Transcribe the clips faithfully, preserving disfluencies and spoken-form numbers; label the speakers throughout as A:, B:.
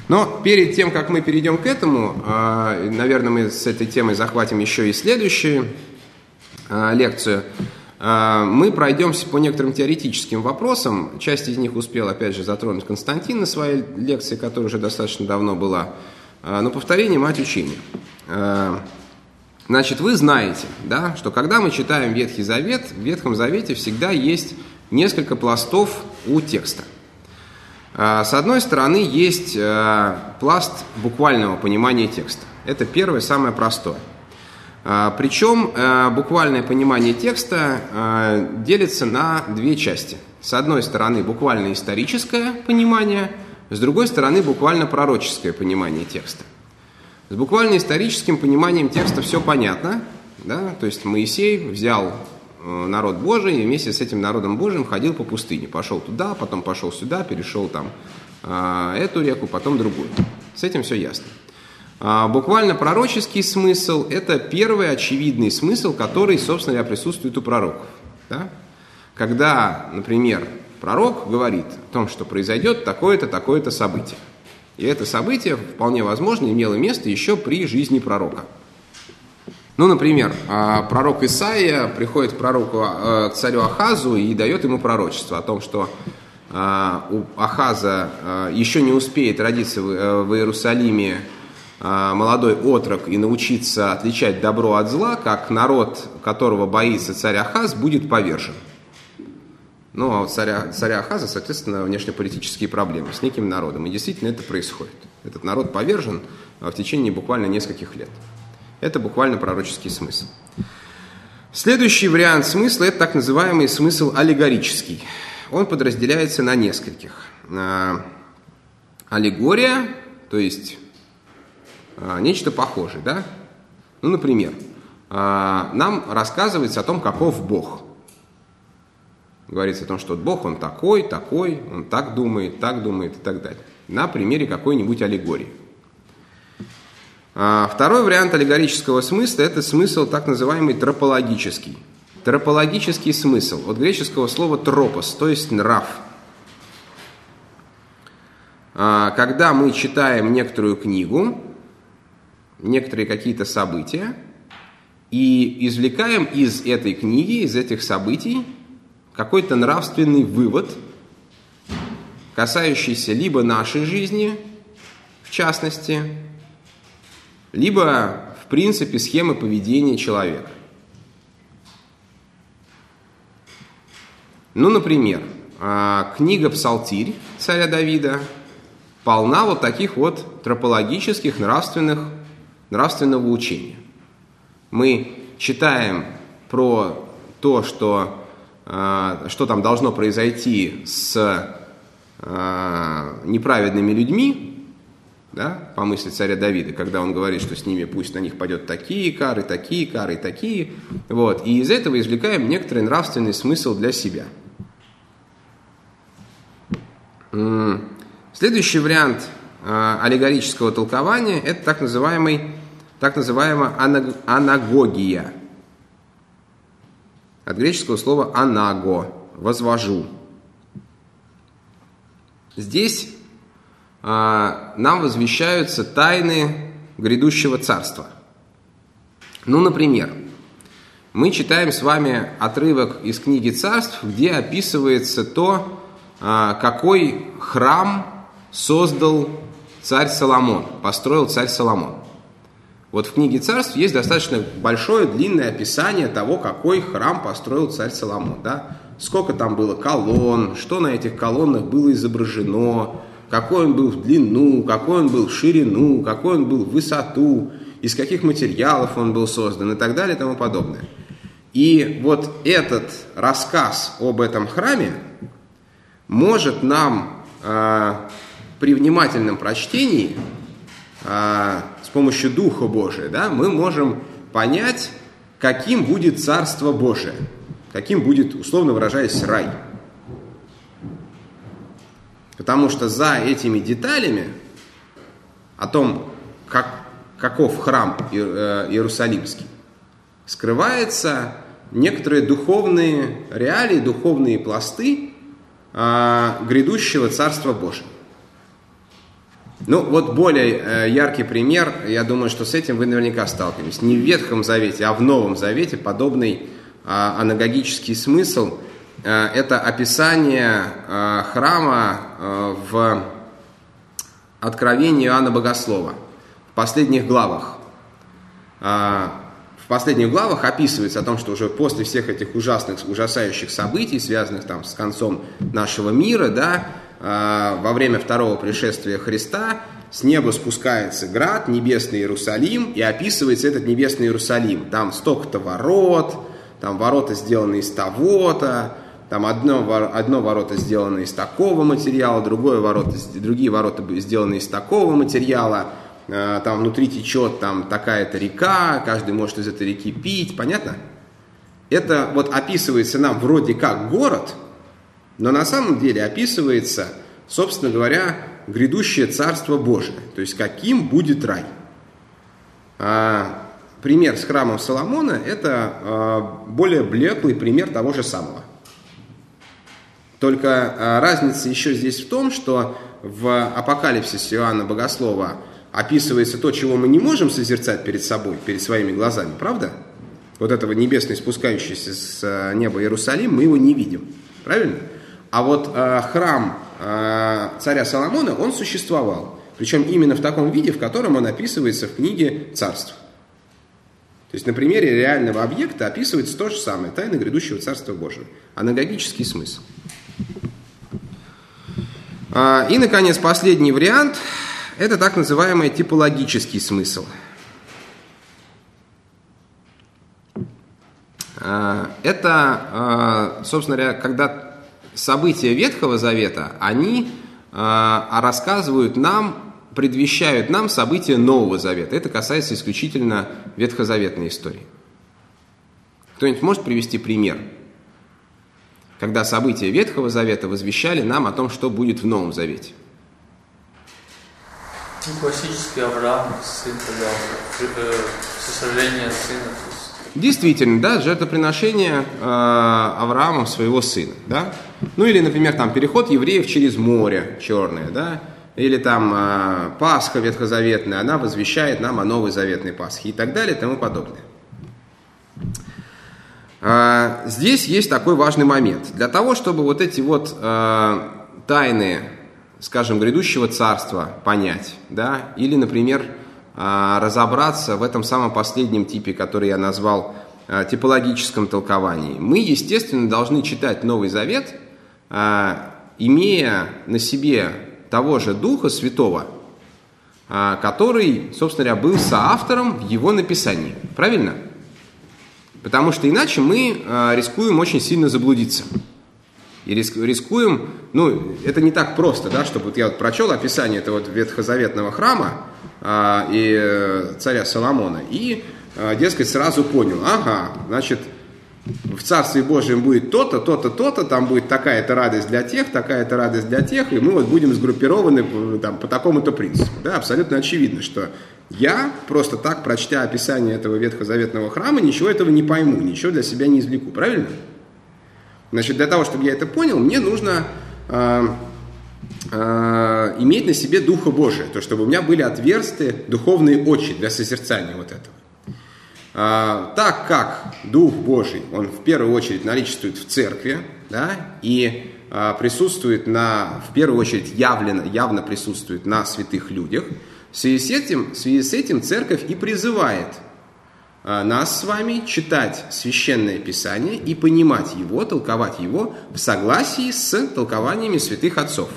A: Но перед тем, как мы перейдем к этому, наверное, мы с этой темой захватим еще и следующую лекцию. Мы пройдемся по некоторым теоретическим вопросам. Часть из них успел, опять же, затронуть Константин на своей лекции, которая уже достаточно давно была. Но повторение – мать учения. Значит, вы знаете, да, что когда мы читаем Ветхий Завет, в Ветхом Завете всегда есть несколько пластов у текста. С одной стороны, есть пласт буквального понимания текста. Это первое, самое простое. Причем буквальное понимание текста делится на две части. С одной стороны, буквально историческое понимание, с другой стороны, буквально пророческое понимание текста. С буквально историческим пониманием текста все понятно, да? То есть Моисей взял народ Божий и вместе с этим народом Божьим ходил по пустыне. Пошел туда, потом пошел сюда, перешел там эту реку, потом другую. С этим все ясно. Буквально пророческий смысл – это первый очевидный смысл, который, собственно говоря, присутствует у пророков. Да? Когда, например, пророк говорит о том, что произойдет такое-то, такое-то событие. И это событие, вполне возможно, имело место еще при жизни пророка. Ну, например, пророк Исаия приходит к пророку, к царю Ахазу и дает ему пророчество о том, что у Ахаза еще не успеет родиться в Иерусалиме молодой отрок и научиться отличать добро от зла, как народ, которого боится царь Ахаз, будет повержен. Ну, а у царя, царя Ахаза, соответственно, внешнеполитические проблемы с неким народом. И действительно это происходит. Этот народ повержен в течение буквально нескольких лет. Это буквально пророческий смысл. Следующий вариант смысла – это так называемый смысл аллегорический. Он подразделяется на нескольких. Аллегория, то есть нечто похожее, да? Ну, например, нам рассказывается о том, каков Бог. Говорится о том, что Бог, Он такой, такой, Он так думает, так думает и так далее. На примере какой-нибудь аллегории. Второй вариант аллегорического смысла – это смысл так называемый тропологический. Тропологический смысл от греческого слова тропос, то есть нрав. Когда мы читаем некоторую книгу, некоторые какие-то события, и извлекаем из этой книги, из этих событий, какой-то нравственный вывод, касающийся либо нашей жизни, в частности, либо, в принципе, схемы поведения человека. Ну, например, книга «Псалтирь» царя Давида полна вот таких вот тропологических нравственных, нравственного учения. Мы читаем про то, что что там должно произойти с э, неправедными людьми, да, по мысли царя Давида, когда он говорит, что с ними пусть на них падет такие кары, такие кары, такие. Вот. И из этого извлекаем некоторый нравственный смысл для себя. Следующий вариант э, аллегорического толкования – это так называемый, так называемая анагогия. От греческого слова «анаго» – «возвожу». Здесь а, нам возвещаются тайны грядущего царства. Ну, например, мы читаем с вами отрывок из книги «Царств», где описывается то, а, какой храм создал царь Соломон, построил царь Соломон. Вот в книге «Царств» есть достаточно большое, длинное описание того, какой храм построил царь Соломон. Да? Сколько там было колонн, что на этих колоннах было изображено, какой он был в длину, какой он был в ширину, какой он был в высоту, из каких материалов он был создан и так далее и тому подобное. И вот этот рассказ об этом храме может нам э, при внимательном прочтении э, с помощью Духа Божия, да, мы можем понять, каким будет Царство Божие, каким будет, условно выражаясь, рай. Потому что за этими деталями о том, как, каков храм Иерусалимский, скрываются некоторые духовные реалии, духовные пласты а, грядущего Царства Божия. Ну, вот более э, яркий пример, я думаю, что с этим вы наверняка сталкиваетесь. Не в Ветхом Завете, а в Новом Завете подобный э, анагогический смысл. Э, это описание э, храма э, в Откровении Иоанна Богослова в последних главах. Э, в последних главах описывается о том, что уже после всех этих ужасных, ужасающих событий, связанных там с концом нашего мира, да, во время второго пришествия Христа с неба спускается град, небесный Иерусалим, и описывается этот небесный Иерусалим. Там столько-то ворот, там ворота сделаны из того-то, там одно, одно ворота сделано из такого материала, другое ворота, другие ворота сделаны из такого материала, там внутри течет там такая-то река, каждый может из этой реки пить, понятно? Это вот описывается нам вроде как город, но на самом деле описывается, собственно говоря, грядущее Царство Божие, то есть каким будет рай. А, пример с храмом Соломона – это а, более блеклый пример того же самого. Только а, разница еще здесь в том, что в Апокалипсисе Иоанна Богослова описывается то, чего мы не можем созерцать перед собой, перед своими глазами, правда? Вот этого небесный спускающийся с неба Иерусалим, мы его не видим, правильно? А вот э, храм э, царя Соломона, он существовал. Причем именно в таком виде, в котором он описывается в книге «Царств». То есть на примере реального объекта описывается то же самое, тайна грядущего Царства Божьего. Анагогический смысл. А, и, наконец, последний вариант – это так называемый типологический смысл. А, это, собственно говоря, когда события Ветхого Завета, они э, рассказывают нам, предвещают нам события Нового Завета. Это касается исключительно ветхозаветной истории. Кто-нибудь может привести пример, когда события Ветхого Завета возвещали нам о том, что будет в Новом Завете?
B: Ну, классический Авраам, сын, когда э, сожаление сына.
A: Действительно, да, жертвоприношение э, Авраамом своего сына, да. Ну или, например, там переход евреев через море Черное, да, или там э, Пасха ветхозаветная, она возвещает нам о новой заветной Пасхе и так далее и тому подобное. Э, здесь есть такой важный момент. Для того, чтобы вот эти вот э, тайны, скажем, грядущего царства понять, да, или, например, разобраться в этом самом последнем типе, который я назвал типологическом толковании, мы, естественно, должны читать Новый Завет, имея на себе того же Духа Святого, который, собственно говоря, был соавтором в его написании. Правильно? Потому что иначе мы рискуем очень сильно заблудиться. И рискуем, ну, это не так просто, да, чтобы вот я вот прочел описание этого вот ветхозаветного храма а, и царя Соломона, и, а, дескать, сразу понял, ага, значит, в Царстве Божьем будет то-то, то-то, то-то, там будет такая-то радость для тех, такая-то радость для тех, и мы вот будем сгруппированы там, по такому-то принципу. Да, абсолютно очевидно, что я просто так, прочтя описание этого ветхозаветного храма, ничего этого не пойму, ничего для себя не извлеку, правильно? Значит, для того, чтобы я это понял, мне нужно э, э, иметь на себе Духа Божия, то, чтобы у меня были отверсты духовные очи для созерцания вот этого. Э, так как Дух Божий, он в первую очередь наличествует в церкви, да, и э, присутствует на, в первую очередь явлено, явно присутствует на святых людях, в связи с этим, в связи с этим церковь и призывает нас с вами читать Священное Писание и понимать его, толковать его в согласии с толкованиями святых отцов.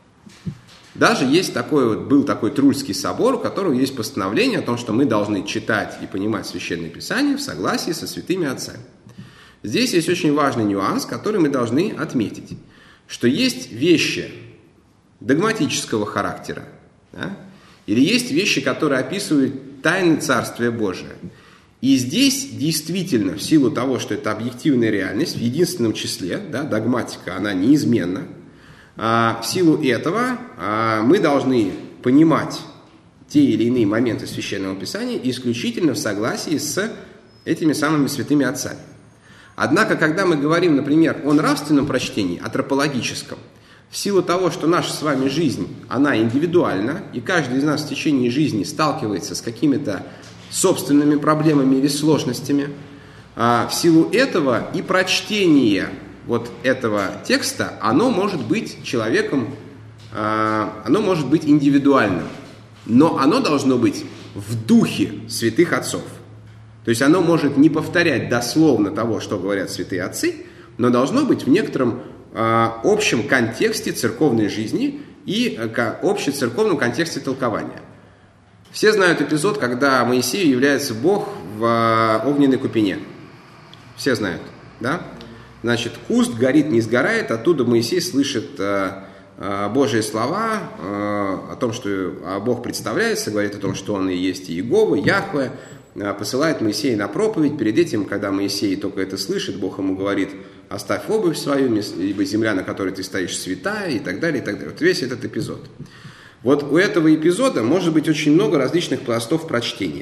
A: Даже есть такой, вот, был такой Трульский собор, у которого есть постановление о том, что мы должны читать и понимать Священное Писание в согласии со святыми отцами. Здесь есть очень важный нюанс, который мы должны отметить, что есть вещи догматического характера, да, или есть вещи, которые описывают тайны Царствия Божия. И здесь действительно, в силу того, что это объективная реальность, в единственном числе, да, догматика, она неизменна, а, в силу этого а, мы должны понимать те или иные моменты Священного Писания исключительно в согласии с этими самыми святыми отцами. Однако, когда мы говорим, например, о нравственном прочтении, о тропологическом, В силу того, что наша с вами жизнь, она индивидуальна, и каждый из нас в течение жизни сталкивается с какими-то собственными проблемами или сложностями, в силу этого и прочтение вот этого текста, оно может быть человеком, оно может быть индивидуальным, но оно должно быть в духе святых отцов. То есть оно может не повторять дословно того, что говорят святые отцы, но должно быть в некотором общем контексте церковной жизни и общецерковном контексте толкования. Все знают эпизод, когда Моисею является Бог в огненной купине. Все знают, да? Значит, куст горит, не сгорает, оттуда Моисей слышит э, э, Божьи слова э, о том, что Бог представляется, говорит о том, что Он и есть Иегова, Яхве, э, посылает Моисея на проповедь. Перед этим, когда Моисей только это слышит, Бог ему говорит: оставь обувь свою, ибо земля, на которой ты стоишь, святая, и так далее, и так далее. Вот весь этот эпизод. Вот у этого эпизода может быть очень много различных пластов прочтения.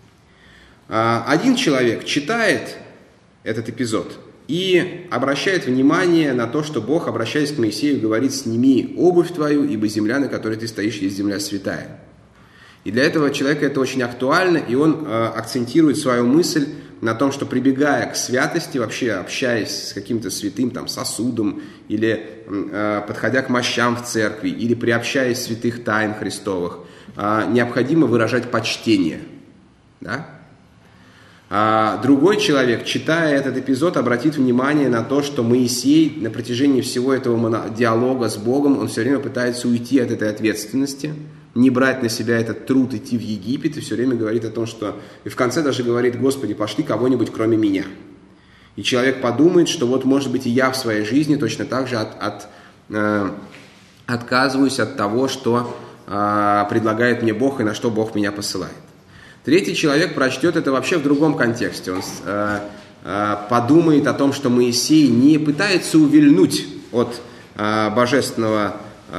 A: Один человек читает этот эпизод и обращает внимание на то, что Бог, обращаясь к Моисею, говорит: сними обувь твою, ибо земля, на которой ты стоишь, есть земля святая. И для этого человека это очень актуально, и он акцентирует свою мысль на том, что, прибегая к святости, вообще общаясь с каким-то святым там, сосудом, или э, подходя к мощам в церкви, или приобщаясь святых тайн Христовых, э, необходимо выражать почтение. Да? А другой человек, читая этот эпизод, обратит внимание на то, что Моисей на протяжении всего этого диалога с Богом, он все время пытается уйти от этой ответственности, не брать на себя этот труд идти в Египет, и все время говорит о том, что... И в конце даже говорит: Господи, пошли кого-нибудь кроме меня. И человек подумает, что вот, может быть, и я в своей жизни точно так же от, от, э, отказываюсь от того, что э, предлагает мне Бог и на что Бог меня посылает. Третий человек прочтет это вообще в другом контексте. Он э, э, подумает о том, что Моисей не пытается увильнуть от э, божественного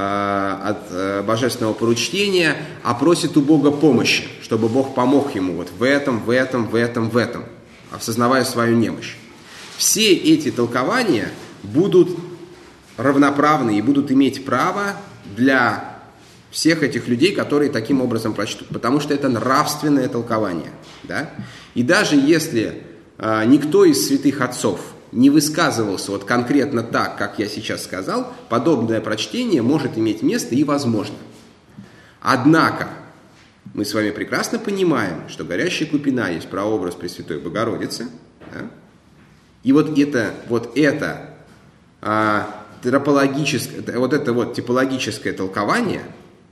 A: от божественного поручения, а просит у Бога помощи, чтобы Бог помог ему вот в этом, в этом, в этом, в этом, осознавая свою немощь. Все эти толкования будут равноправны и будут иметь право для всех этих людей, которые таким образом прочтут, потому что это нравственное толкование. Да? И даже если а, никто из святых отцов не высказывался вот конкретно так, как я сейчас сказал, подобное прочтение может иметь место и возможно. Однако, мы с вами прекрасно понимаем, что горящая купина есть прообраз Пресвятой Богородицы. Да? И вот это, вот это, а, тропологическое, вот это вот типологическое толкование,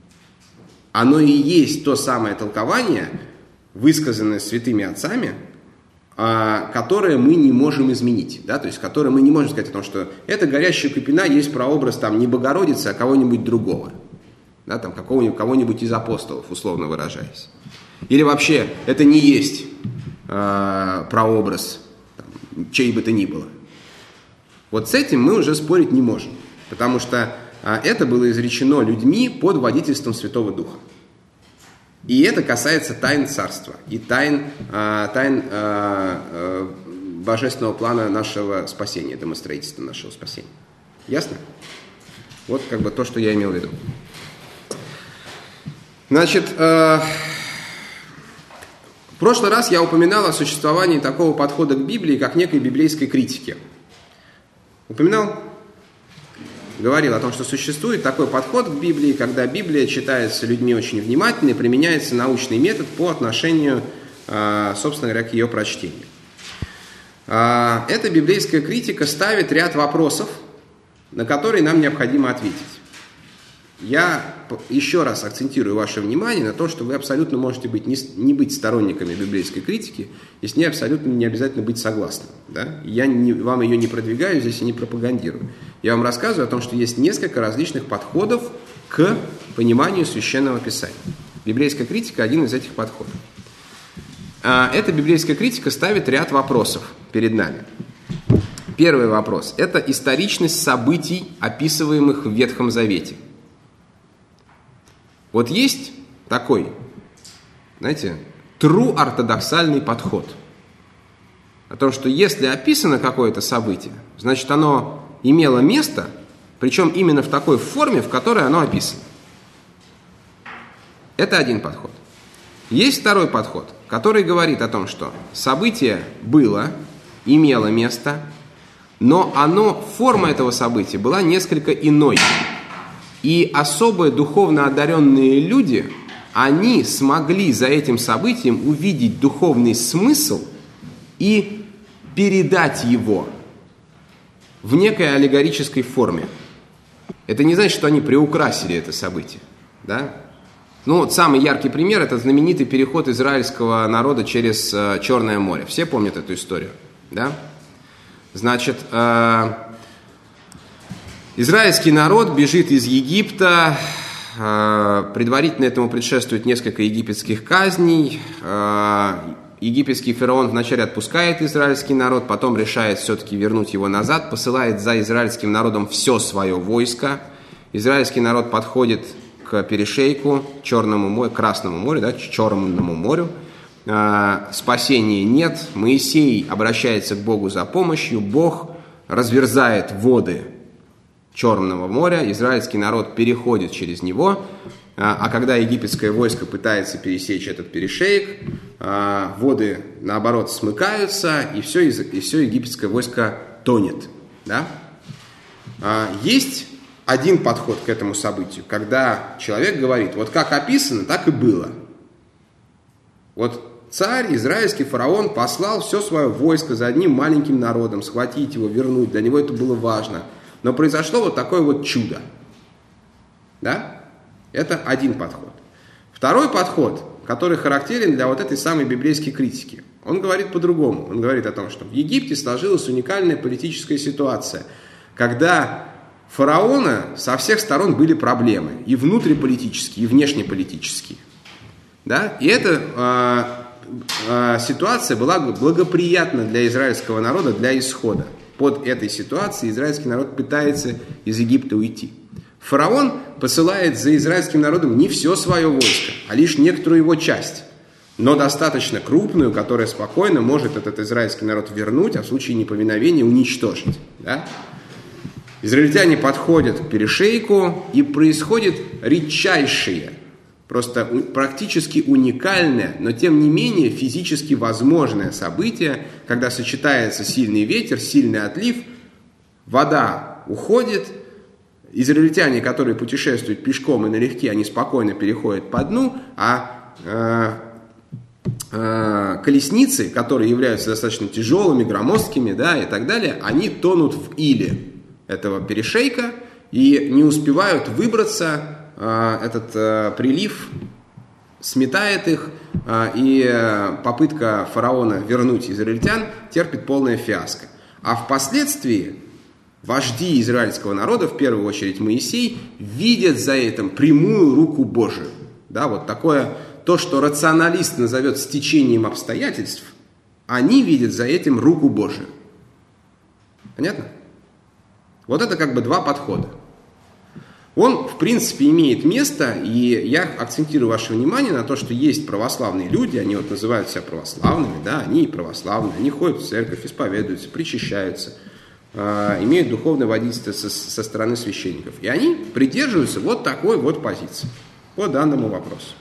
A: оно и есть то самое толкование, высказанное святыми отцами, которое мы не можем изменить, да, то есть которое мы не можем сказать о том, что эта горящая купина есть прообраз там не Богородицы, а кого-нибудь другого, да, там какого-нибудь, кого-нибудь из апостолов, условно выражаясь. Или вообще это не есть э, прообраз там, чей бы то ни было. Вот с этим мы уже спорить не можем, потому что э, это было изречено людьми под водительством Святого Духа. И это касается тайн царства и тайн, э, тайн э, э, божественного плана нашего спасения, домостроительства нашего спасения. Ясно? Вот как бы то, что я имел в виду. Значит, э, в прошлый раз я упоминал о существовании такого подхода к Библии, как некой библейской критики. Упоминал? Говорил о том, что существует такой подход к Библии, когда Библия читается людьми очень внимательно и применяется научный метод по отношению, собственно говоря, к ее прочтению. Эта библейская критика ставит ряд вопросов, на которые нам необходимо ответить. Я еще раз акцентирую ваше внимание на то, что вы абсолютно можете быть не, не быть сторонниками библейской критики, и с ней абсолютно не обязательно быть согласным. Да? Я не, вам ее не продвигаю здесь и не пропагандирую. Я вам рассказываю о том, что есть несколько различных подходов к пониманию Священного Писания. Библейская критика – один из этих подходов. Эта библейская критика ставит ряд вопросов перед нами. Первый вопрос – это историчность событий, описываемых в Ветхом Завете. Вот есть такой, знаете, true ортодоксальный подход о том, что если описано какое-то событие, значит оно имело место Причем именно в такой форме, в которой оно описано. Это один подход. Есть второй подход, который говорит о том, что событие было, имело место, но оно, форма этого события была несколько иной. И особо духовно одаренные люди, они смогли за этим событием увидеть духовный смысл и передать его в некой аллегорической форме. Это не значит, что они приукрасили это событие. Да? Ну, вот самый яркий пример – это знаменитый переход израильского народа через э, Черное море. Все помнят эту историю? Да? Значит, э, израильский народ бежит из Египта, э, предварительно этому предшествует несколько египетских казней. Э, египетский фараон вначале отпускает израильский народ, потом решает все-таки вернуть его назад, посылает за израильским народом все свое войско. Израильский народ подходит к перешейку, Черному морю, Красному морю, да, Черному морю. Э, спасения нет. Моисей обращается к Богу за помощью. Бог разверзает воды Черного моря. Израильский народ переходит через него. Э, а когда египетское войско пытается пересечь этот перешеек, э, воды, наоборот, смыкаются, и все, и все египетское войско тонет. Да? Э, есть один подход к этому событию, когда человек говорит, вот как описано, так и было. Вот царь, израильский фараон, послал все свое войско за одним маленьким народом, схватить его, вернуть, для него это было важно. Но произошло вот такое вот чудо. Да? Это один подход. Второй подход, который характерен для вот этой самой библейской критики, он говорит по-другому. Он говорит о том, что в Египте сложилась уникальная политическая ситуация, когда фараона со всех сторон были проблемы, и внутриполитические, и внешнеполитические. Да? И эта э, э, ситуация была благоприятна для израильского народа, для исхода. Под этой ситуацией израильский народ пытается из Египта уйти. Фараон посылает за израильским народом не все свое войско, а лишь некоторую его часть, но достаточно крупную, которая спокойно может этот израильский народ вернуть, а в случае неповиновения уничтожить. Да? Израильтяне подходят к перешейку, и происходит редчайшее, просто практически уникальное, но тем не менее физически возможное событие, когда сочетается сильный ветер, сильный отлив, вода уходит, израильтяне, которые путешествуют пешком и налегке, они спокойно переходят по дну, а э, э, колесницы, которые являются достаточно тяжелыми, громоздкими, да, и так далее, они тонут в иле этого перешейка и не успевают выбраться. Этот э, прилив сметает их, э, и э, попытка фараона вернуть израильтян терпит полное фиаско. А впоследствии вожди израильского народа, в первую очередь Моисей, видят за этим прямую руку Божию. Да, вот такое, то, что рационалист назовет стечением обстоятельств, они видят за этим руку Божию. Понятно? Вот это как бы два подхода. Он, в принципе, имеет место, и я акцентирую ваше внимание на то, что есть православные люди, они вот называют себя православными, да, они православные, они ходят в церковь, исповедуются, причащаются, э, имеют духовное водительство со, со стороны священников. И они придерживаются вот такой вот позиции по данному вопросу.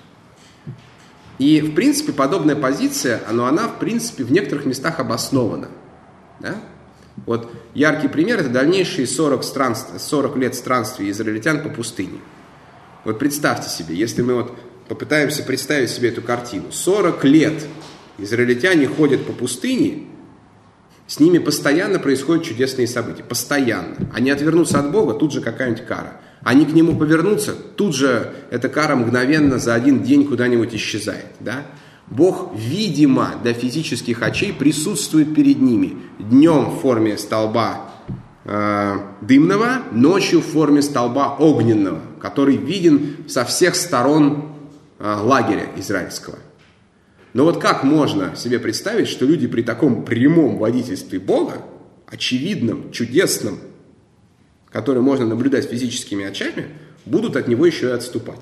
A: И, в принципе, подобная позиция, она, она в принципе, в некоторых местах обоснована, да? Вот яркий пример – это дальнейшие сорок, странств, сорок лет странствий израильтян по пустыне. Вот представьте себе, если мы вот попытаемся представить себе эту картину. сорок лет израильтяне ходят по пустыне, с ними постоянно происходят чудесные события. Постоянно. Они отвернутся от Бога, тут же какая-нибудь кара. Они к Нему повернутся, тут же эта кара мгновенно за один день куда-нибудь исчезает. Да? Бог, видимо, для физических очей присутствует перед ними днем в форме столба э, дымного, ночью в форме столба огненного, который виден со всех сторон э, лагеря израильского. Но вот как можно себе представить, что люди при таком прямом водительстве Бога, очевидном, чудесном, которое можно наблюдать физическими очами, будут от него еще и отступать?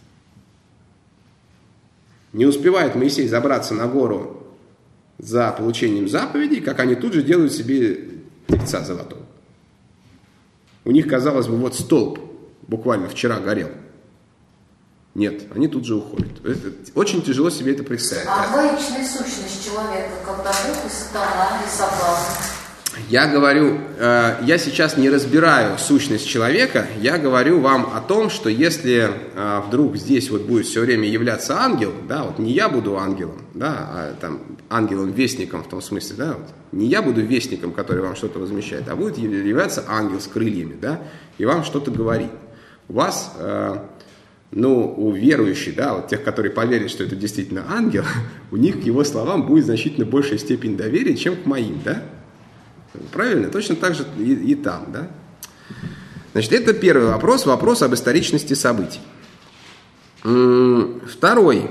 A: Не успевает Моисей забраться на гору за получением заповедей, как они тут же делают себе тельца золотого. у них, казалось бы, вот столб буквально вчера горел. Нет, они тут же уходят. Это, очень тяжело себе это представить.
C: А двоичная сущность человека, когда Бог и сатана, и соблазн?
A: Я говорю, э, я сейчас не разбираю сущность человека, я говорю вам о том, что если э, вдруг здесь вот будет все время являться ангел, да, вот не я буду ангелом, да, а там ангелом-вестником в том смысле, да, вот, не я буду вестником, который вам что-то возмещает, а будет являться ангел с крыльями, да, и вам что-то говорит. У вас, э, ну, у верующих, да, вот тех, которые поверят, что это действительно ангел, у них к его словам будет значительно большая степень доверия, чем к моим, да. Правильно? Точно так же и, и там, да? Значит, это первый вопрос, вопрос об историчности событий. Второй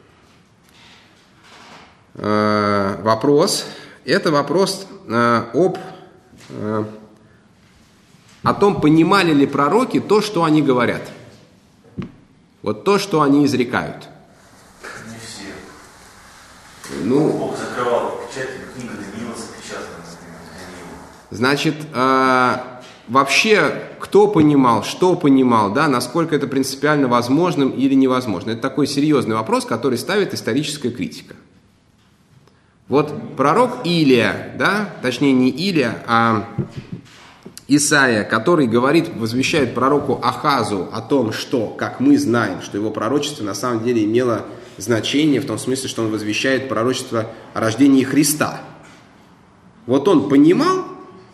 A: э, вопрос, это вопрос э, об э, о том, понимали ли пророки то, что они говорят. Вот то, что они изрекают.
D: Не все.
A: Ну,
D: Бог закрывал печать, книга Даниила запечатана.
A: Значит, э, вообще, кто понимал, что понимал, да, насколько это принципиально возможным или невозможно. Это такой серьезный вопрос, который ставит историческая критика. Вот пророк Илия, да, точнее не Илия, а Исаия, который говорит, возвещает пророку Ахазу о том, что, как мы знаем, что его пророчество на самом деле имело значение, в том смысле, что он возвещает пророчество о рождении Христа. Вот он понимал,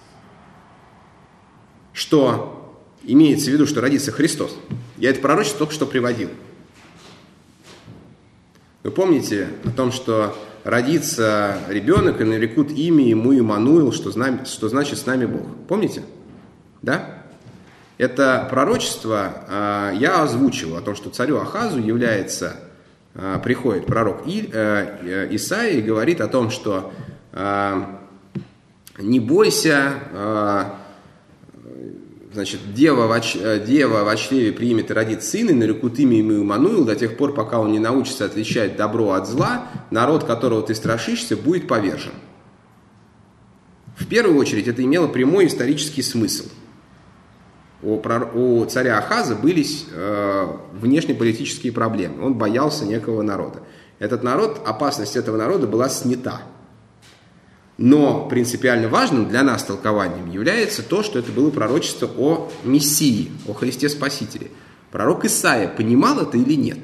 A: что имеется в виду, что родится Христос. Я это пророчество только что приводил. Вы помните о том, что родится ребенок, и нарекут имя ему Иммануил, что, знам... что значит «с нами Бог». Помните? Да? Это пророчество э, я озвучил о том, что царю Ахазу является, э, приходит пророк И, э, Исаия и говорит о том, что э, не бойся, э, значит, дева в, оч... дева в чреве примет и родит сына, и нарекут имя ему Иммануил, до тех пор, пока он не научится отличать добро от зла, народ, которого ты страшишься, будет повержен. В первую очередь это имело прямой исторический смысл. У, прор... у царя Ахаза были э, внешнеполитические проблемы. Он боялся некого народа. Этот народ, опасность этого народа была снята. Но принципиально важным для нас толкованием является то, что это было пророчество о Мессии, о Христе Спасителе. Пророк Исаия понимал это или нет?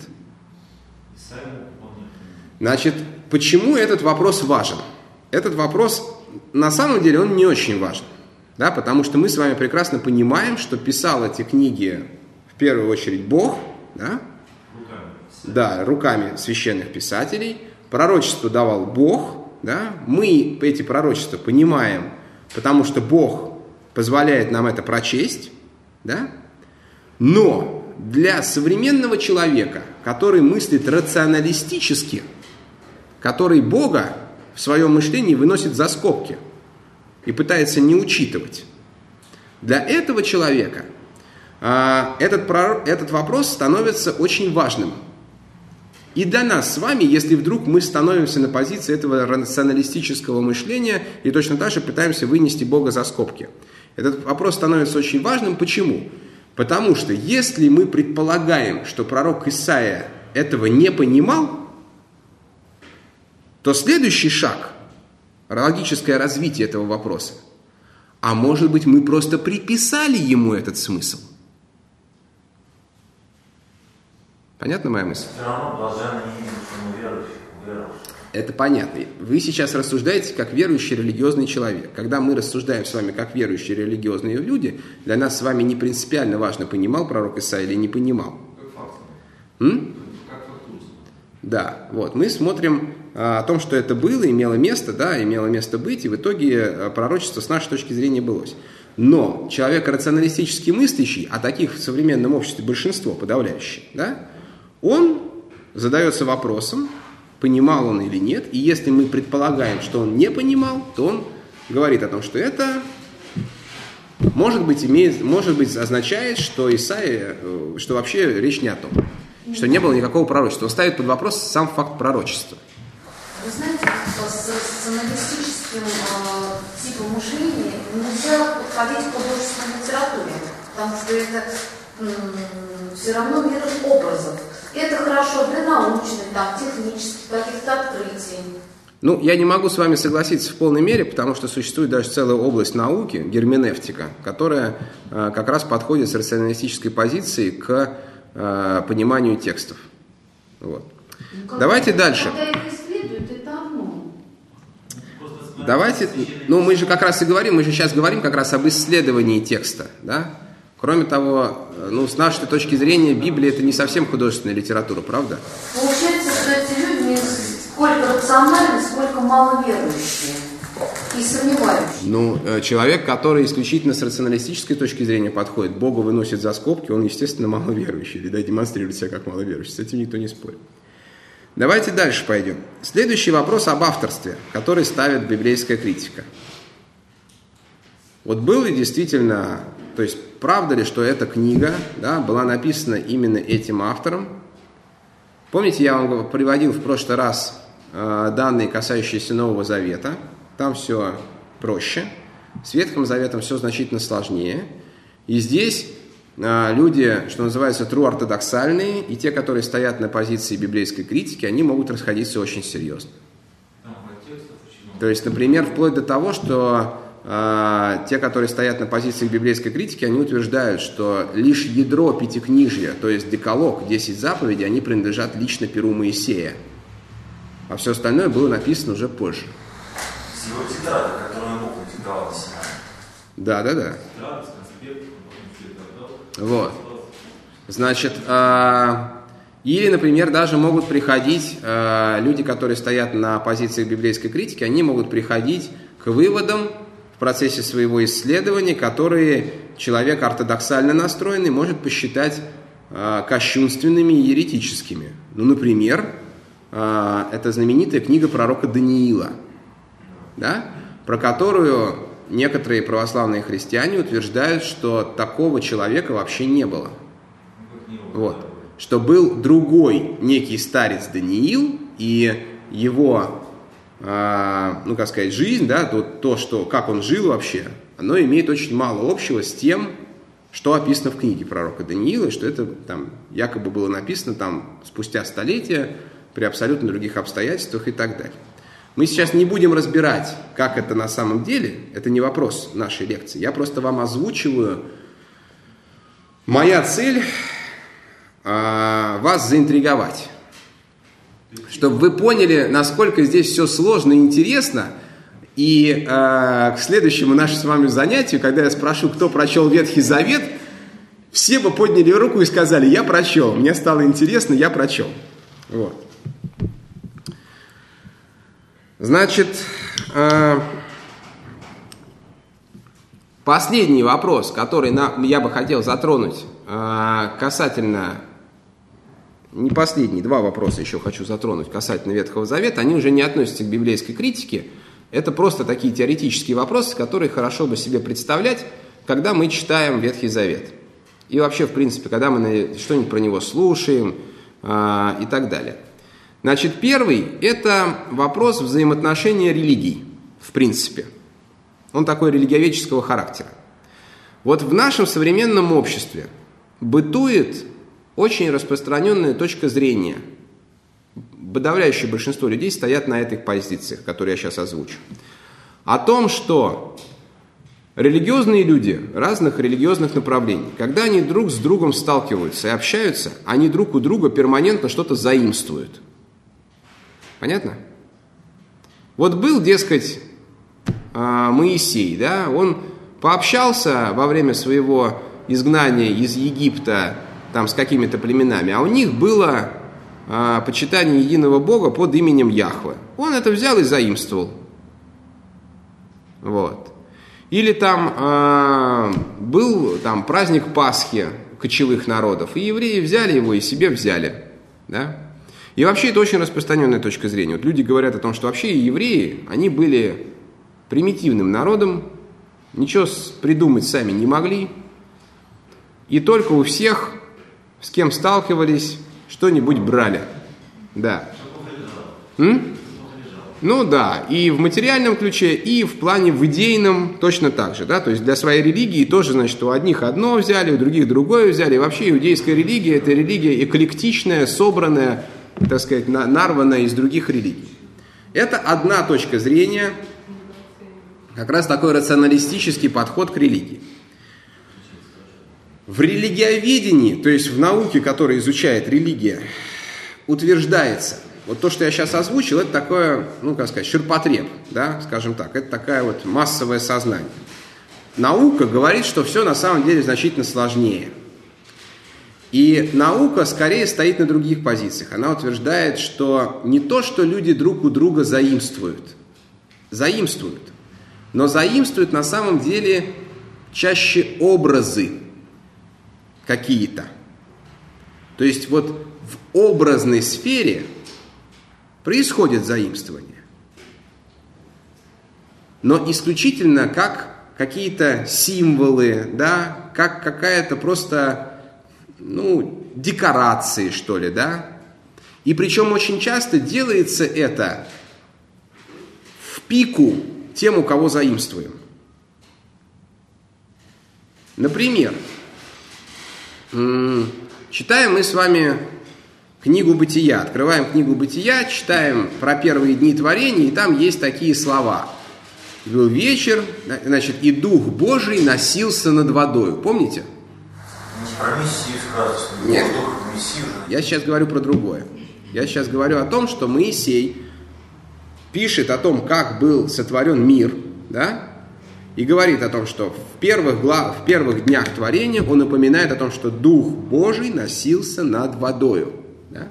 A: Значит, почему этот вопрос важен? Этот вопрос, на самом деле, он не очень важен. Да, потому что мы с вами прекрасно понимаем, что писал эти книги в первую очередь Бог, да? Руками. Да, руками священных писателей. Пророчество давал Бог. Да? Мы эти пророчества понимаем, потому что Бог позволяет нам это прочесть, да? Но для современного человека, который мыслит рационалистически, который Бога в своем мышлении выносит за скобки и пытается не учитывать, для этого человека э, этот, этот вопрос становится очень важным. И для нас с вами, если вдруг мы становимся на позиции этого рационалистического мышления и точно так же пытаемся вынести Бога за скобки. Этот вопрос становится очень важным. Почему? Потому что если мы предполагаем, что пророк Исаия этого не понимал, то следующий шаг, логическое развитие этого вопроса, а может быть мы просто приписали ему этот смысл? Понятна моя мысль?
D: Все равно блаженны не верующие, верующие.
A: Это понятно. Вы сейчас рассуждаете как верующий религиозный человек. Когда мы рассуждаем с вами как верующие религиозные люди, для нас с вами не принципиально важно, понимал пророк Исаия или не понимал.
B: Как факт.
A: М?
B: Как фактурно.
A: Да, вот. Мы смотрим а, о том, что это было, имело место, да, имело место быть, и в итоге а, пророчество с нашей точки зрения былось. Но человек рационалистически мыслящий, а таких в современном обществе большинство, подавляющее, да, он задается вопросом, понимал он или нет, и если мы предполагаем, что он не понимал, то он говорит о том, что это может быть, имеет, может быть означает, что Исаия, что вообще речь не о том, что не было никакого пророчества. Он ставит под вопрос сам факт пророчества.
C: Вы знаете, по рационалистическому этим э, типом мышления нельзя подходить к художественной литературе, потому что это м- все равно мир образов. Это хорошо для научных, там, технических каких-то открытий.
A: Ну, я не могу с вами согласиться в полной мере, потому что существует даже целая область науки, герменевтика, которая э, как раз подходит с рационалистической позиции к э, пониманию текстов. Вот.
C: Ну,
A: Давайте дальше.
C: Когда их исследуют, это одно.
A: Давайте, ну мы же как раз и говорим, мы же сейчас говорим как раз об исследовании текста, да? Кроме того, ну с нашей точки зрения Библия это не совсем художественная литература, правда?
C: Получается, что эти люди не сколько рациональны, сколько маловерующие и сомневающие.
A: Ну, человек, который исключительно с рационалистической точки зрения подходит, Бога выносит за скобки, он, естественно, маловерующий, или да, демонстрирует себя как маловерующий, с этим никто не спорит. Давайте дальше пойдем. Следующий вопрос об авторстве, который ставит библейская критика. Вот был ли действительно, то есть правда ли, что эта книга, да, была написана именно этим автором? Помните, я вам приводил в прошлый раз э, данные, касающиеся Нового Завета. Там все проще. С Ветхим Заветом все значительно сложнее. И здесь э, люди, что называется, true-ортодоксальные, и те, которые стоят на позиции библейской критики, они могут расходиться очень серьезно. То есть, например, вплоть до того, что э, те, которые стоят на позиции библейской критики, они утверждают, что лишь ядро пятикнижья, то есть декалог, десять заповедей, они принадлежат лично перу Моисея. А все остальное было написано уже позже.
D: С его тетради, которую он Бог надиктовал на Синае.
A: Да, да, да. Вот. Значит, э, или, например, даже могут приходить э, люди, которые стоят на позициях библейской критики, они могут приходить к выводам в процессе своего исследования, которые человек ортодоксально настроенный может посчитать э, кощунственными и еретическими. Ну, например, э, это знаменитая книга пророка Даниила, да, про которую некоторые православные христиане утверждают, что такого человека вообще не было. Вот. Что был другой некий старец Даниил, и его, э, ну, как сказать, жизнь, да, то, то, что, как он жил вообще, оно имеет очень мало общего с тем, что описано в книге пророка Даниила, и что это там якобы было написано там спустя столетия, при абсолютно других обстоятельствах и так далее. Мы сейчас не будем разбирать, как это на самом деле, это не вопрос нашей лекции, я просто вам озвучиваю. Моя цель э, вас заинтриговать, чтобы вы поняли, насколько здесь все сложно и интересно, и э, к следующему нашему с вами занятию, когда я спрошу, кто прочел Ветхий Завет, все бы подняли руку и сказали: я прочел, мне стало интересно, я прочел. Вот. Значит, э, последний вопрос, который на, я бы хотел затронуть э, касательно, не последний, два вопроса еще хочу затронуть касательно Ветхого Завета, они уже не относятся к библейской критике, это просто такие теоретические вопросы, которые хорошо бы себе представлять, когда мы читаем Ветхий Завет. И вообще, в принципе, когда мы что-нибудь про него слушаем э, и так далее. Значит, первый – это вопрос взаимоотношения религий, в принципе. Он такой религиоведческого характера. Вот в нашем современном обществе бытует очень распространенная точка зрения. Подавляющее большинство людей стоят на этих позициях, которые я сейчас озвучу. О том, что религиозные люди разных религиозных направлений, когда они друг с другом сталкиваются и общаются, они друг у друга перманентно что-то заимствуют. Понятно? Вот был, дескать, Моисей, да, он пообщался во время своего изгнания из Египта там с какими-то племенами, а у них было а, почитание единого Бога под именем Яхве. Он это взял и заимствовал. Вот. Или там а, был там праздник Пасхи кочевых народов, и евреи взяли его и себе взяли, да? И вообще это очень распространенная точка зрения. Вот люди говорят о том, что вообще евреи, они были примитивным народом, ничего придумать сами не могли, и только у всех, с кем сталкивались, что-нибудь брали. Да. М? Ну да, и в материальном ключе, и в плане в идейном точно так же, да, то есть для своей религии тоже, значит, у одних одно взяли, у других другое взяли, и вообще иудейская религия – это религия эклектичная, собранная, так сказать, нарванная из других религий. Это одна точка зрения, как раз такой рационалистический подход к религии. В религиоведении, то есть в науке, которая изучает религия, утверждается, вот то, что я сейчас озвучил, это такое, ну, как сказать, ширпотреб, да, скажем так, это такое вот массовое сознание. Наука говорит, что все на самом деле значительно сложнее. И наука скорее стоит на других позициях. Она утверждает, что не то, что люди друг у друга заимствуют, заимствуют, но заимствуют на самом деле чаще образы какие-то. То есть вот в образной сфере происходит заимствование. Но исключительно как какие-то символы, да, как какая-то просто, ну, декорации, что ли, да. И причем очень часто делается это в пику тем, у кого заимствуем. Например, читаем мы с вами книгу Бытия. Открываем книгу Бытия, читаем про первые дни творения, и там есть такие слова. Был вечер, значит, и Дух Божий носился над водою. Помните?
D: Не про Мессию сказано, что
A: Нет.
D: Дух Мессию.
A: Я сейчас говорю про другое. Я сейчас говорю о том, что Моисей пишет о том, как был сотворен мир, да? И говорит о том, что в первых, глав, в первых днях творения он упоминает о том, что Дух Божий носился над водою. Да?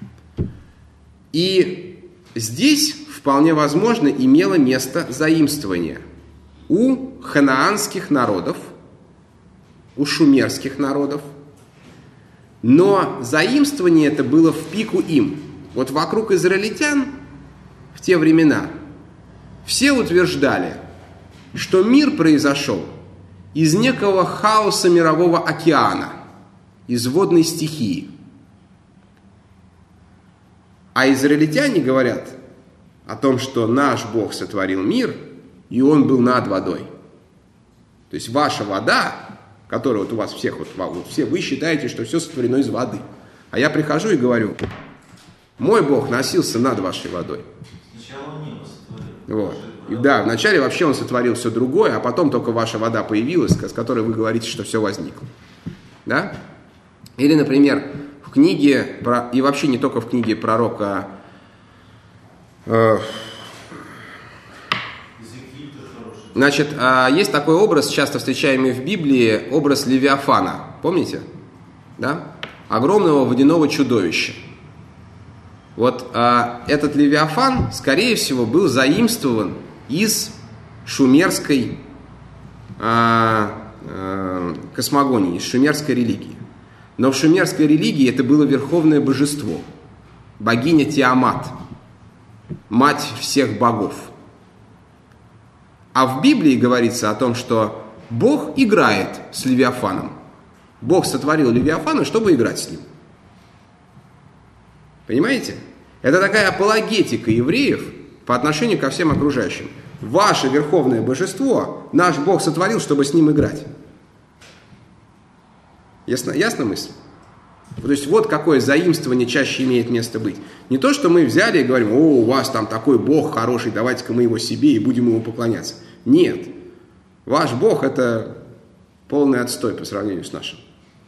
A: И здесь вполне возможно имело место заимствование у ханаанских народов, у шумерских народов. Но заимствование это было в пику им. Вот вокруг израильтян в те времена все утверждали, что мир произошел из некого хаоса мирового океана, из водной стихии. А израильтяне говорят о том, что наш Бог сотворил мир, и Он был над водой. То есть ваша вода, которая вот у вас всех, вот, вот все вы считаете, что все сотворено из воды. А я прихожу и говорю, мой Бог носился над вашей водой.
D: Сначала небо сотворил.
A: Вот. И да, вначале вообще Он сотворил все другое, а потом только ваша вода появилась, с которой вы говорите, что все возникло. Да? Или, например, в книге, про, и вообще не только в книге пророка э, значит, э, есть такой образ, часто встречаемый в Библии, образ Левиафана. Помните? Да? Огромного водяного чудовища. Вот э, этот Левиафан, скорее всего, был заимствован из шумерской э, э, космогонии, из шумерской религии. Но в шумерской религии это было верховное божество, богиня Тиамат, мать всех богов. А в Библии говорится о том, что Бог играет с Левиафаном. Бог сотворил Левиафана, чтобы играть с ним. Понимаете? Это такая апологетика евреев по отношению ко всем окружающим. Ваше верховное божество наш Бог сотворил, чтобы с ним играть. Ясно, ясно мысль? То есть вот какое заимствование чаще имеет место быть. Не то, что мы взяли и говорим, о, у вас там такой Бог хороший, давайте-ка мы его себе и будем ему поклоняться. Нет. Ваш Бог это полный отстой по сравнению с нашим.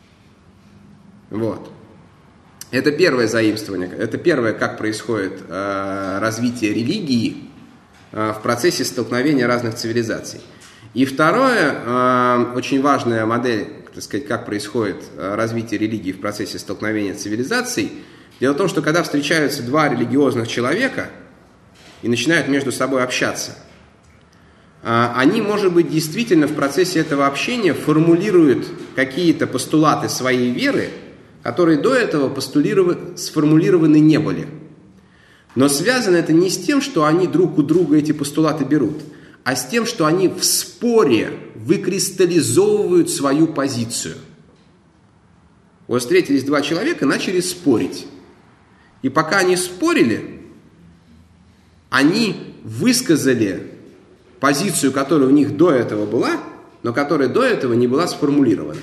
A: Вот. Это первое заимствование. Это первое, как происходит э, развитие религии э, в процессе столкновения разных цивилизаций. И второе, э, очень важная модель, так сказать, как происходит развитие религии в процессе столкновения цивилизаций. Дело в том, что когда встречаются два религиозных человека и начинают между собой общаться, они, может быть, действительно в процессе этого общения формулируют какие-то постулаты своей веры, которые до этого постулированы, сформулированы не были. Но связано это не с тем, что они друг у друга эти постулаты берут, а с тем, что они в споре выкристаллизовывают свою позицию. Вот встретились два человека, начали спорить. И пока они спорили, они высказали позицию, которая у них до этого была, но которая до этого не была сформулирована.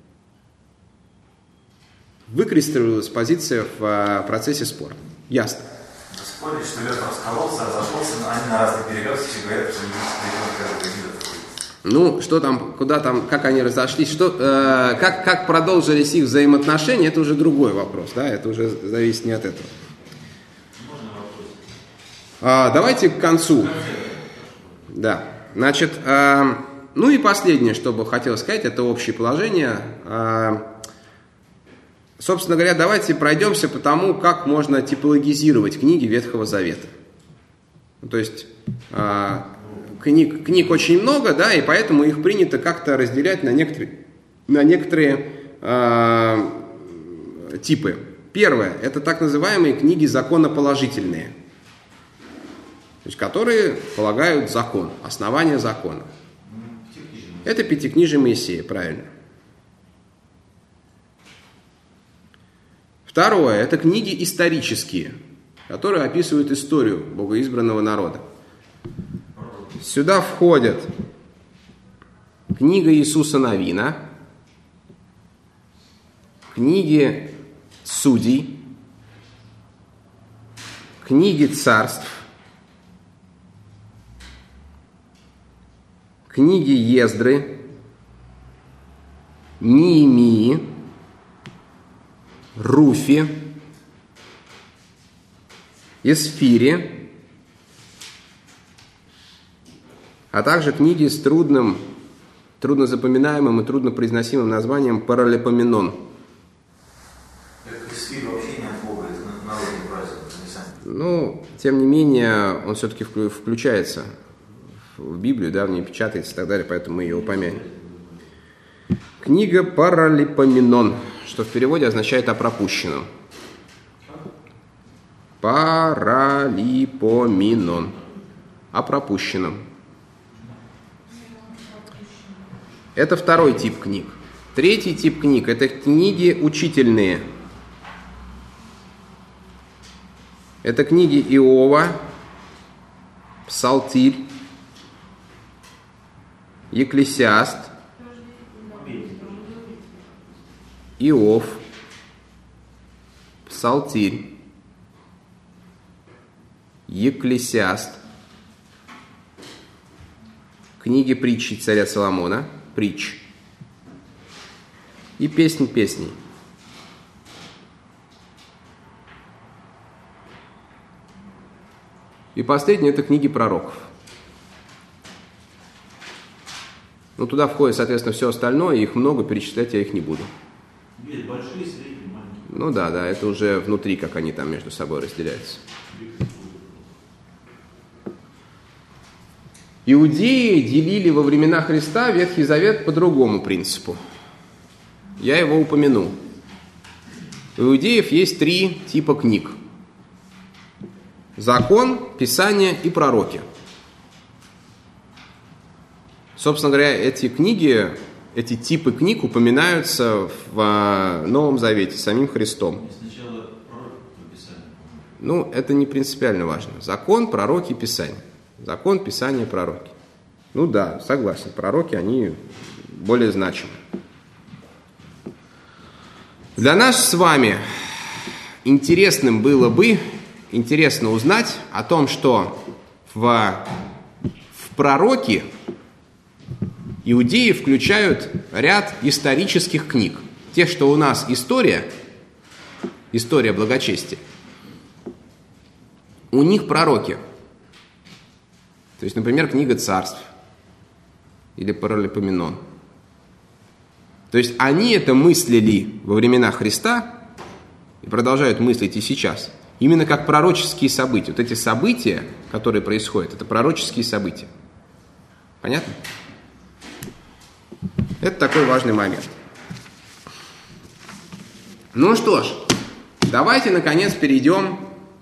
A: Выкристаллизовалась позиция в процессе спора. Ясно.
D: Спорили, что лед раскололся, разошелся, но они на разных берегах все говорят, что не
A: Ну, что там, куда там, как они разошлись, что, э, как, как продолжились их взаимоотношения, это уже другой вопрос, да, это уже зависит не от этого. А, давайте к концу. Да, значит, э, ну и последнее, что бы хотел сказать, это общее положение. Э, собственно говоря, давайте пройдемся по тому, как можно типологизировать книги Ветхого Завета. То есть... Э, Книг, книг очень много, да, и поэтому их принято как-то разделять на некоторые, на некоторые э, типы. Первое – это так называемые книги законоположительные, то есть которые полагают закон, основание закона. Это Пятикнижие Моисея, правильно. Второе – это книги исторические, которые описывают историю богоизбранного народа. Сюда входят книга Иисуса Навина, книги Судей, книги Царств, книги Ездры, Неемии, Руфи, Эсфири, а также книги с трудным, трудно запоминаемым и трудно произносимым названием Паралипоменон.
D: Это Эсфирь вообще не от Бога, это народный праздник.
A: Ну, тем не менее, он все-таки включается в Библию, да, в ней печатается и так далее, поэтому мы ее упомянем. Книга Паралипоменон, что в переводе означает «о пропущенном». Паралипоменон. О пропущенном. Это второй тип книг. Третий тип книг – это книги учительные. Это книги Иова, Псалтирь, Екклесиаст, Иов, Псалтирь, Екклесиаст, книги притчи царя Соломона, притч и песнь песней. И последнее – это книги пророков. Ну, туда входит, соответственно, все остальное, их много, перечислять я их не буду.
E: Есть большие, средние, маленькие.
A: Ну да, да, это уже внутри, как они там между собой разделяются. Иудеи делили во времена Христа Ветхий Завет по другому принципу. Я его упомянул. У иудеев есть три типа книг. Закон, Писание и пророки. Собственно говоря, эти книги, эти типы книг упоминаются в Новом Завете самим Христом.
E: Сначала пророки, Писание.
A: Ну, это не принципиально важно. Закон, пророки, Писание. Закон, Писание, пророки. Ну да, согласен, пророки, они более значимы. Для нас с вами интересным было бы, интересно узнать о том, что в, в пророки иудеи включают ряд исторических книг. Те, что у нас история, история благочестия, у них пророки. То есть, например, книга Царств или Паралипоменон. То есть, они это мыслили во времена Христа и продолжают мыслить и сейчас. Именно как пророческие события. Вот эти события, которые происходят, это пророческие события. Понятно? Это такой важный момент. Ну что ж, давайте, наконец, перейдем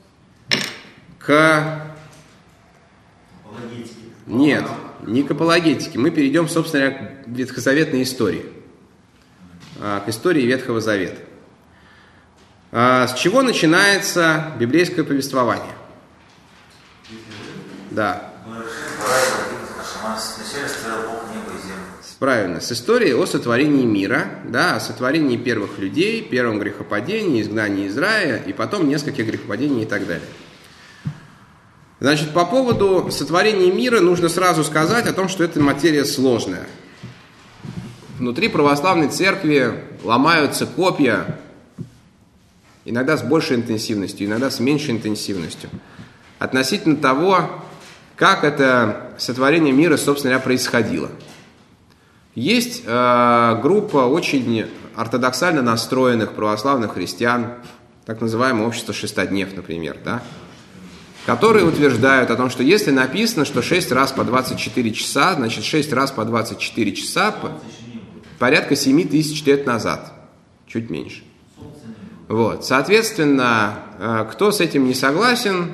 A: к... Нет, не к апологетике. Мы перейдем, собственно говоря, к ветхозаветной истории. К истории Ветхого Завета. С чего начинается библейское повествование? Да.
D: Вначале створил Бог небо и землю.
A: Правильно, с историей о сотворении мира, да, о сотворении первых людей, первом грехопадении, изгнании из рая, и потом нескольких грехопадений и так далее. Значит, по поводу сотворения мира нужно сразу сказать о том, что эта материя сложная. Внутри православной церкви ломаются копья, иногда с большей интенсивностью, иногда с меньшей интенсивностью, относительно того, как это сотворение мира, собственно говоря, происходило. Есть э, группа очень ортодоксально настроенных православных христиан, так называемое общество шестоднев, например, да, которые утверждают о том, что если написано, что шесть раз по двадцать четыре часа, значит шесть раз по двадцать четыре часа порядка семь тысяч лет назад, чуть меньше. Вот. Соответственно, э, кто с этим не согласен,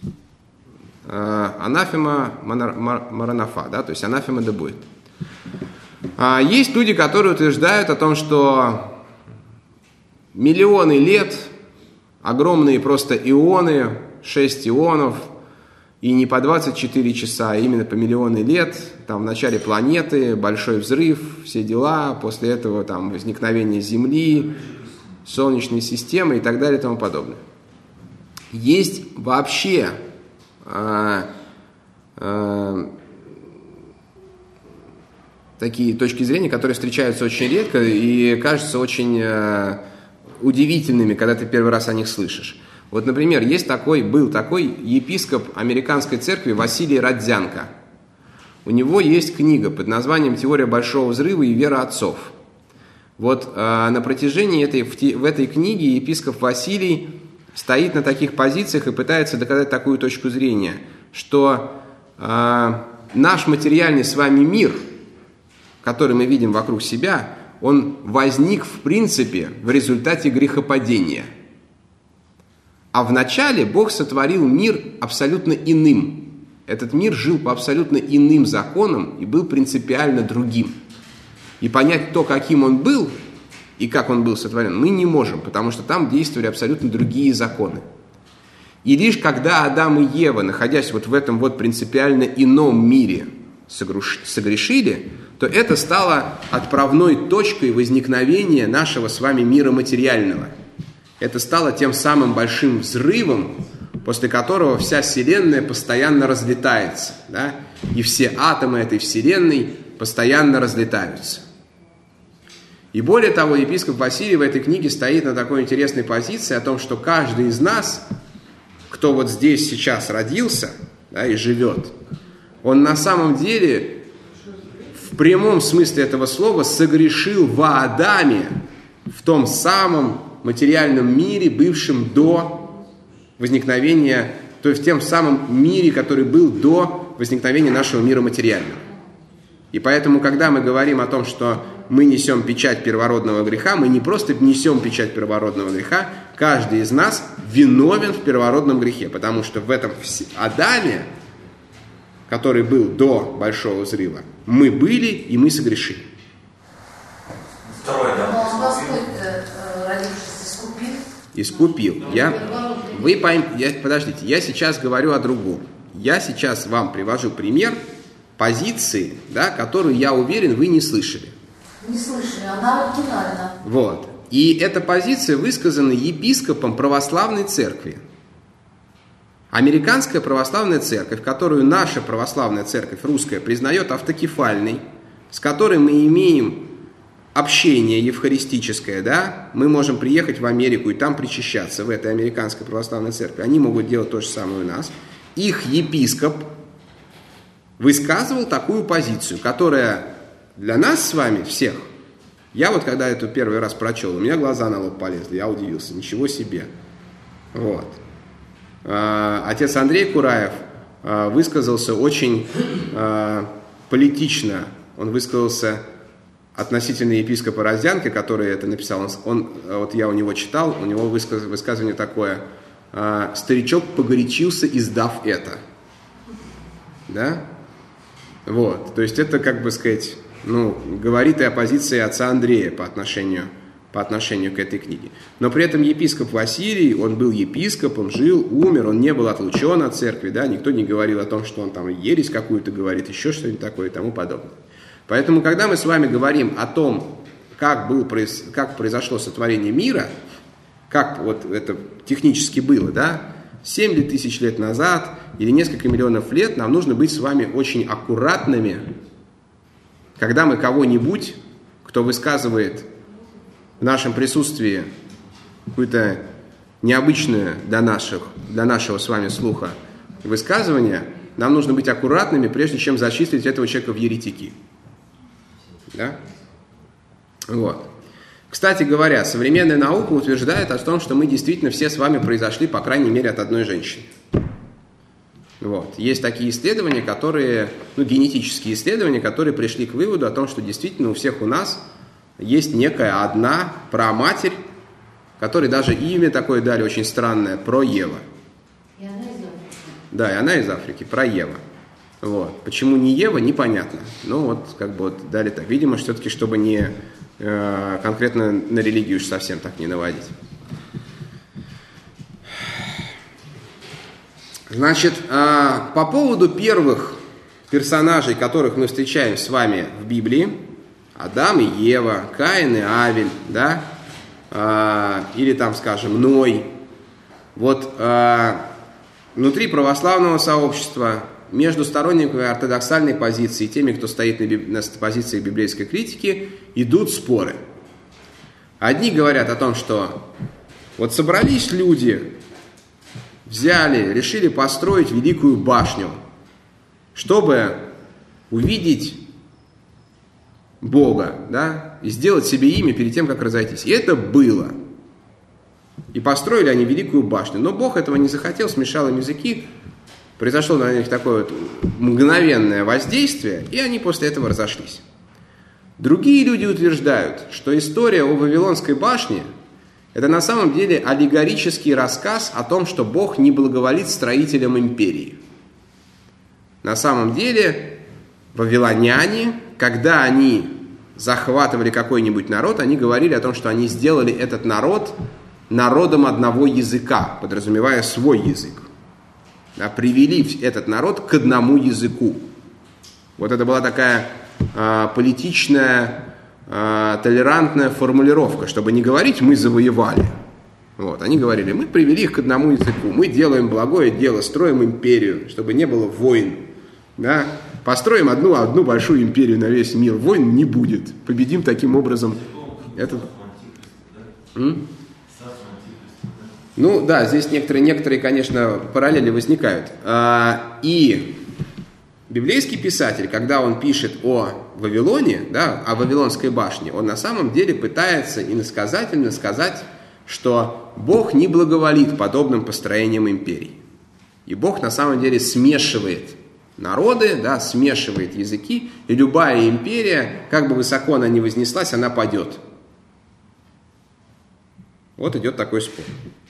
A: э, анафема маранафа, да, то есть анафема да будет. А есть люди, которые утверждают о том, что миллионы лет, огромные просто ионы, шесть ионов, и не по двадцать четыре часа, а именно по миллионы лет, там в начале планеты, большой взрыв, все дела, после этого там возникновение Земли, Солнечной системы и так далее и тому подобное. Есть вообще э, э, такие точки зрения, которые встречаются очень редко и кажутся очень э, удивительными, когда ты первый раз о них слышишь. Вот, например, есть такой, был такой епископ американской церкви Василий Родзянко. У него есть книга под названием «Теория большого взрыва и вера отцов». Вот э, на протяжении этой, в, в этой книге епископ Василий стоит на таких позициях и пытается доказать такую точку зрения, что э, наш материальный с вами мир, который мы видим вокруг себя, он возник в принципе в результате грехопадения. А вначале Бог сотворил мир абсолютно иным. Этот мир жил по абсолютно иным законам и был принципиально другим. И понять то, каким он был и как он был сотворен, мы не можем, потому что там действовали абсолютно другие законы. И лишь когда Адам и Ева, находясь вот в этом вот принципиально ином мире, согрешили, то это стало отправной точкой возникновения нашего с вами мира материального. Это стало тем самым большим взрывом, после которого вся Вселенная постоянно разлетается, да? И все атомы этой Вселенной постоянно разлетаются. И более того, епископ Василий в этой книге стоит на такой интересной позиции о том, что каждый из нас, кто вот здесь сейчас родился, да, и живет, он на самом деле в прямом смысле этого слова согрешил во Адаме, в том самом материальном мире, бывшем до возникновения, то есть в тем самом мире, который был до возникновения нашего мира материального. И поэтому, когда мы говорим о том, что мы несем печать первородного греха, мы не просто несем печать первородного греха, каждый из нас виновен в первородном грехе, потому что в этом Адаме, который был до большого взрыва, мы были и мы согрешили.
D: Второй, да.
C: Но Господь, родившись, искупил.
A: Искупил. Я, вы пойм, я, подождите, я сейчас говорю о другом. Я сейчас вам привожу пример позиции, да, которую, я уверен, вы не слышали.
C: Не слышали, она оригинальна.
A: Вот. И эта позиция высказана епископом православной церкви. Американская православная церковь, которую наша православная церковь русская признает автокефальной, с которой мы имеем общение евхаристическое, да, мы можем приехать в Америку и там причащаться, в этой американской православной церкви. Они могут делать то же самое у нас. Их епископ высказывал такую позицию, которая для нас с вами всех, я вот когда это первый раз прочел, у меня глаза на лоб полезли, я удивился, ничего себе. Вот. Отец Андрей Кураев высказался очень политично, он высказался относительно епископа Родзянко, который это написал, он, он, вот я у него читал, у него высказ, высказывание такое: «Старичок погорячился, издав это». Да? Вот, то есть это, как бы сказать, ну, говорит и о позиции отца Андрея по отношению по отношению к этой книге. Но при этом епископ Василий, он был епископом, жил, умер, он не был отлучен от церкви, да, никто не говорил о том, что он там ересь какую-то говорит, еще что-нибудь такое и тому подобное. Поэтому, когда мы с вами говорим о том, как, был, как произошло сотворение мира, как вот это технически было, да, семь ли тысяч лет назад или несколько миллионов лет, нам нужно быть с вами очень аккуратными, когда мы кого-нибудь, кто высказывает в нашем присутствии какое-то необычное для, наших, для нашего с вами слуха высказывание, нам нужно быть аккуратными, прежде чем зачислить этого человека в еретики. Да? Вот. Кстати говоря, современная наука утверждает о том, что мы действительно все с вами произошли, по крайней мере, от одной женщины. Вот. Есть такие исследования, которые, ну, генетические исследования, которые пришли к выводу о том, что действительно у всех у нас есть некая одна праматерь, которой даже имя такое дали очень странное, Проева.
C: И она из Африки.
A: Да, и она из Африки, Проева. Вот. Почему не Ева, непонятно. Ну вот, как бы вот дали так. Видимо, все-таки, чтобы не э, конкретно на религию уж совсем так не наводить. Значит, э, по поводу первых персонажей, которых мы встречаем с вами в Библии, Адам и Ева, Каин и Авель, да, э, или там, скажем, Ной. Вот э, внутри православного сообщества, между сторонниками ортодоксальной позиции и теми, кто стоит на, биб... на позиции библейской критики, идут споры. Одни говорят о том, что вот собрались люди, взяли, решили построить великую башню, чтобы увидеть Бога, да, и сделать себе имя перед тем, как разойтись. И это было. И построили они великую башню. Но Бог этого не захотел, смешал им языки, произошло на них такое вот мгновенное воздействие, и они после этого разошлись. Другие люди утверждают, что история о Вавилонской башне – это на самом деле аллегорический рассказ о том, что Бог не благоволит строителям империи. На самом деле вавилоняне, когда они захватывали какой-нибудь народ, они говорили о том, что они сделали этот народ народом одного языка, подразумевая свой язык. Да, привели этот народ к одному языку. Вот это была такая э, политичная, э, толерантная формулировка, чтобы не говорить «мы завоевали». Вот, они говорили, мы привели их к одному языку, мы делаем благое дело, строим империю, чтобы не было войн. Да? Построим одну, одну большую империю на весь мир, войн не будет. Победим таким образом этот... М? Ну да, здесь некоторые, некоторые, конечно, параллели возникают. И библейский писатель, когда он пишет о Вавилоне, да, о Вавилонской башне, он на самом деле пытается иносказательно сказать, что Бог не благоволит подобным построениям империй. И Бог на самом деле смешивает народы, да, смешивает языки, и любая империя, как бы высоко она ни вознеслась, она падет. Вот идет такой спор.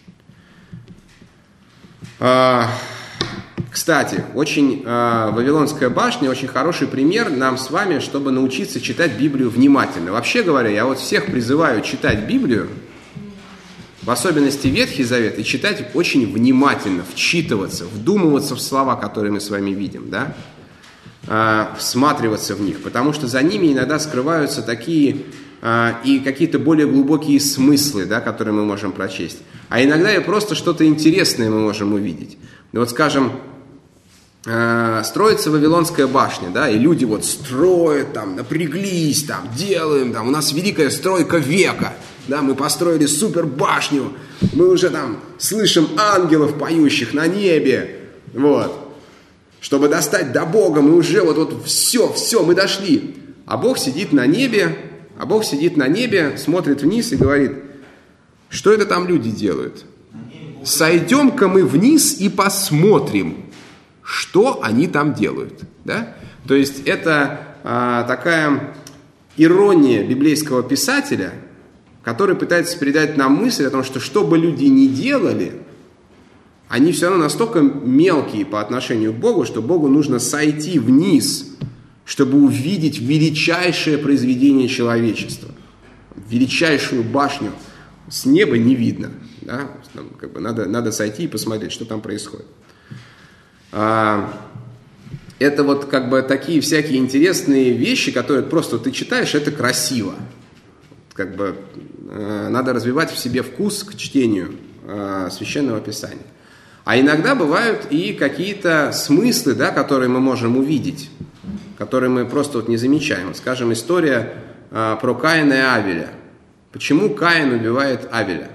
A: Кстати, очень Вавилонская башня очень хороший пример нам с вами, чтобы научиться читать Библию внимательно. Вообще говоря, я вот всех призываю читать Библию, в особенности Ветхий Завет, и читать очень внимательно, вчитываться, вдумываться в слова, которые мы с вами видим, да? Всматриваться в них, потому что за ними иногда скрываются такие и какие-то более глубокие смыслы, да, которые мы можем прочесть. А иногда и просто что-то интересное мы можем увидеть. Ну, вот, скажем, строится Вавилонская башня, да, и люди вот строят, там, напряглись, там, делаем, там, у нас великая стройка века, да, мы построили супер башню, мы уже там слышим ангелов, поющих на небе, вот, чтобы достать до Бога, мы уже вот, вот все, все, мы дошли. А Бог сидит на небе, а Бог сидит на небе, смотрит вниз и говорит, что это там люди делают? Сойдем-ка мы вниз и посмотрим, что они там делают. Да? То есть это а, такая ирония библейского писателя, который пытается передать нам мысль о том, что что бы люди ни делали, они все равно настолько мелкие по отношению к Богу, что Богу нужно сойти вниз, чтобы увидеть величайшее произведение человечества. величайшую башню с неба не видно. Да? Там, как бы, надо, надо сойти и посмотреть, что там происходит. А, это вот как бы такие всякие интересные вещи, которые просто ты читаешь, это красиво. Как бы э, надо развивать в себе вкус к чтению э, Священного Писания. А иногда бывают и какие-то смыслы, да, которые мы можем увидеть, которые мы просто вот не замечаем. Скажем, история э, про Каина и Авеля. Почему Каин убивает Авеля?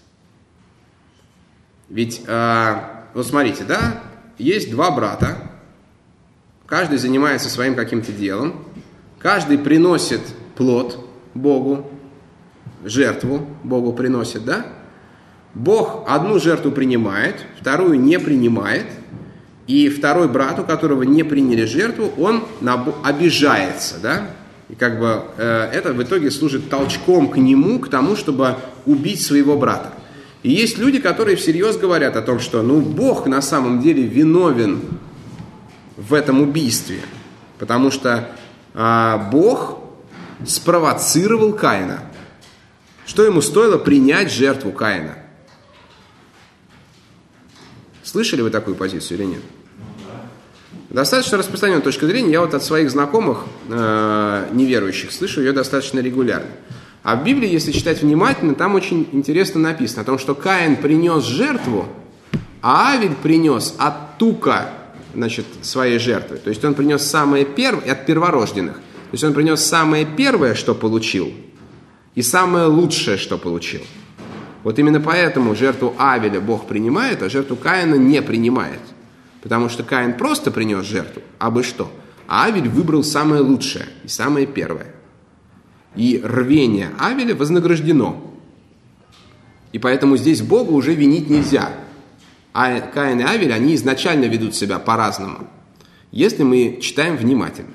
A: Ведь, э, вот смотрите, да, есть два брата, каждый занимается своим каким-то делом, каждый приносит плод Богу, жертву Богу приносит, да? Бог одну жертву принимает, вторую не принимает, и второй брат, у которого не приняли жертву, он обижается, да? И как бы э, это в итоге служит толчком к нему, к тому, чтобы убить своего брата. И есть люди, которые всерьез говорят о том, что ну, Бог на самом деле виновен в этом убийстве, потому что э, Бог спровоцировал Каина. Что ему стоило принять жертву Каина? Слышали вы такую позицию или нет? Достаточно распространенная точка зрения. Я вот от своих знакомых э, неверующих слышу ее достаточно регулярно. А в Библии, если читать внимательно, там очень интересно написано о том, что Каин принес жертву, а Авель принес от тука, значит, своей жертвы. То есть он принес самое первое от перворожденных. То есть он принес самое первое, что получил, и самое лучшее, что получил. Вот именно поэтому жертву Авеля Бог принимает, а жертву Каина не принимает. Потому что Каин просто принес жертву, а бы что. А Авель выбрал самое лучшее и самое первое. И рвение Авеля вознаграждено. И поэтому здесь Бога уже винить нельзя. А Каин и Авель, они изначально ведут себя по-разному, если мы читаем внимательно.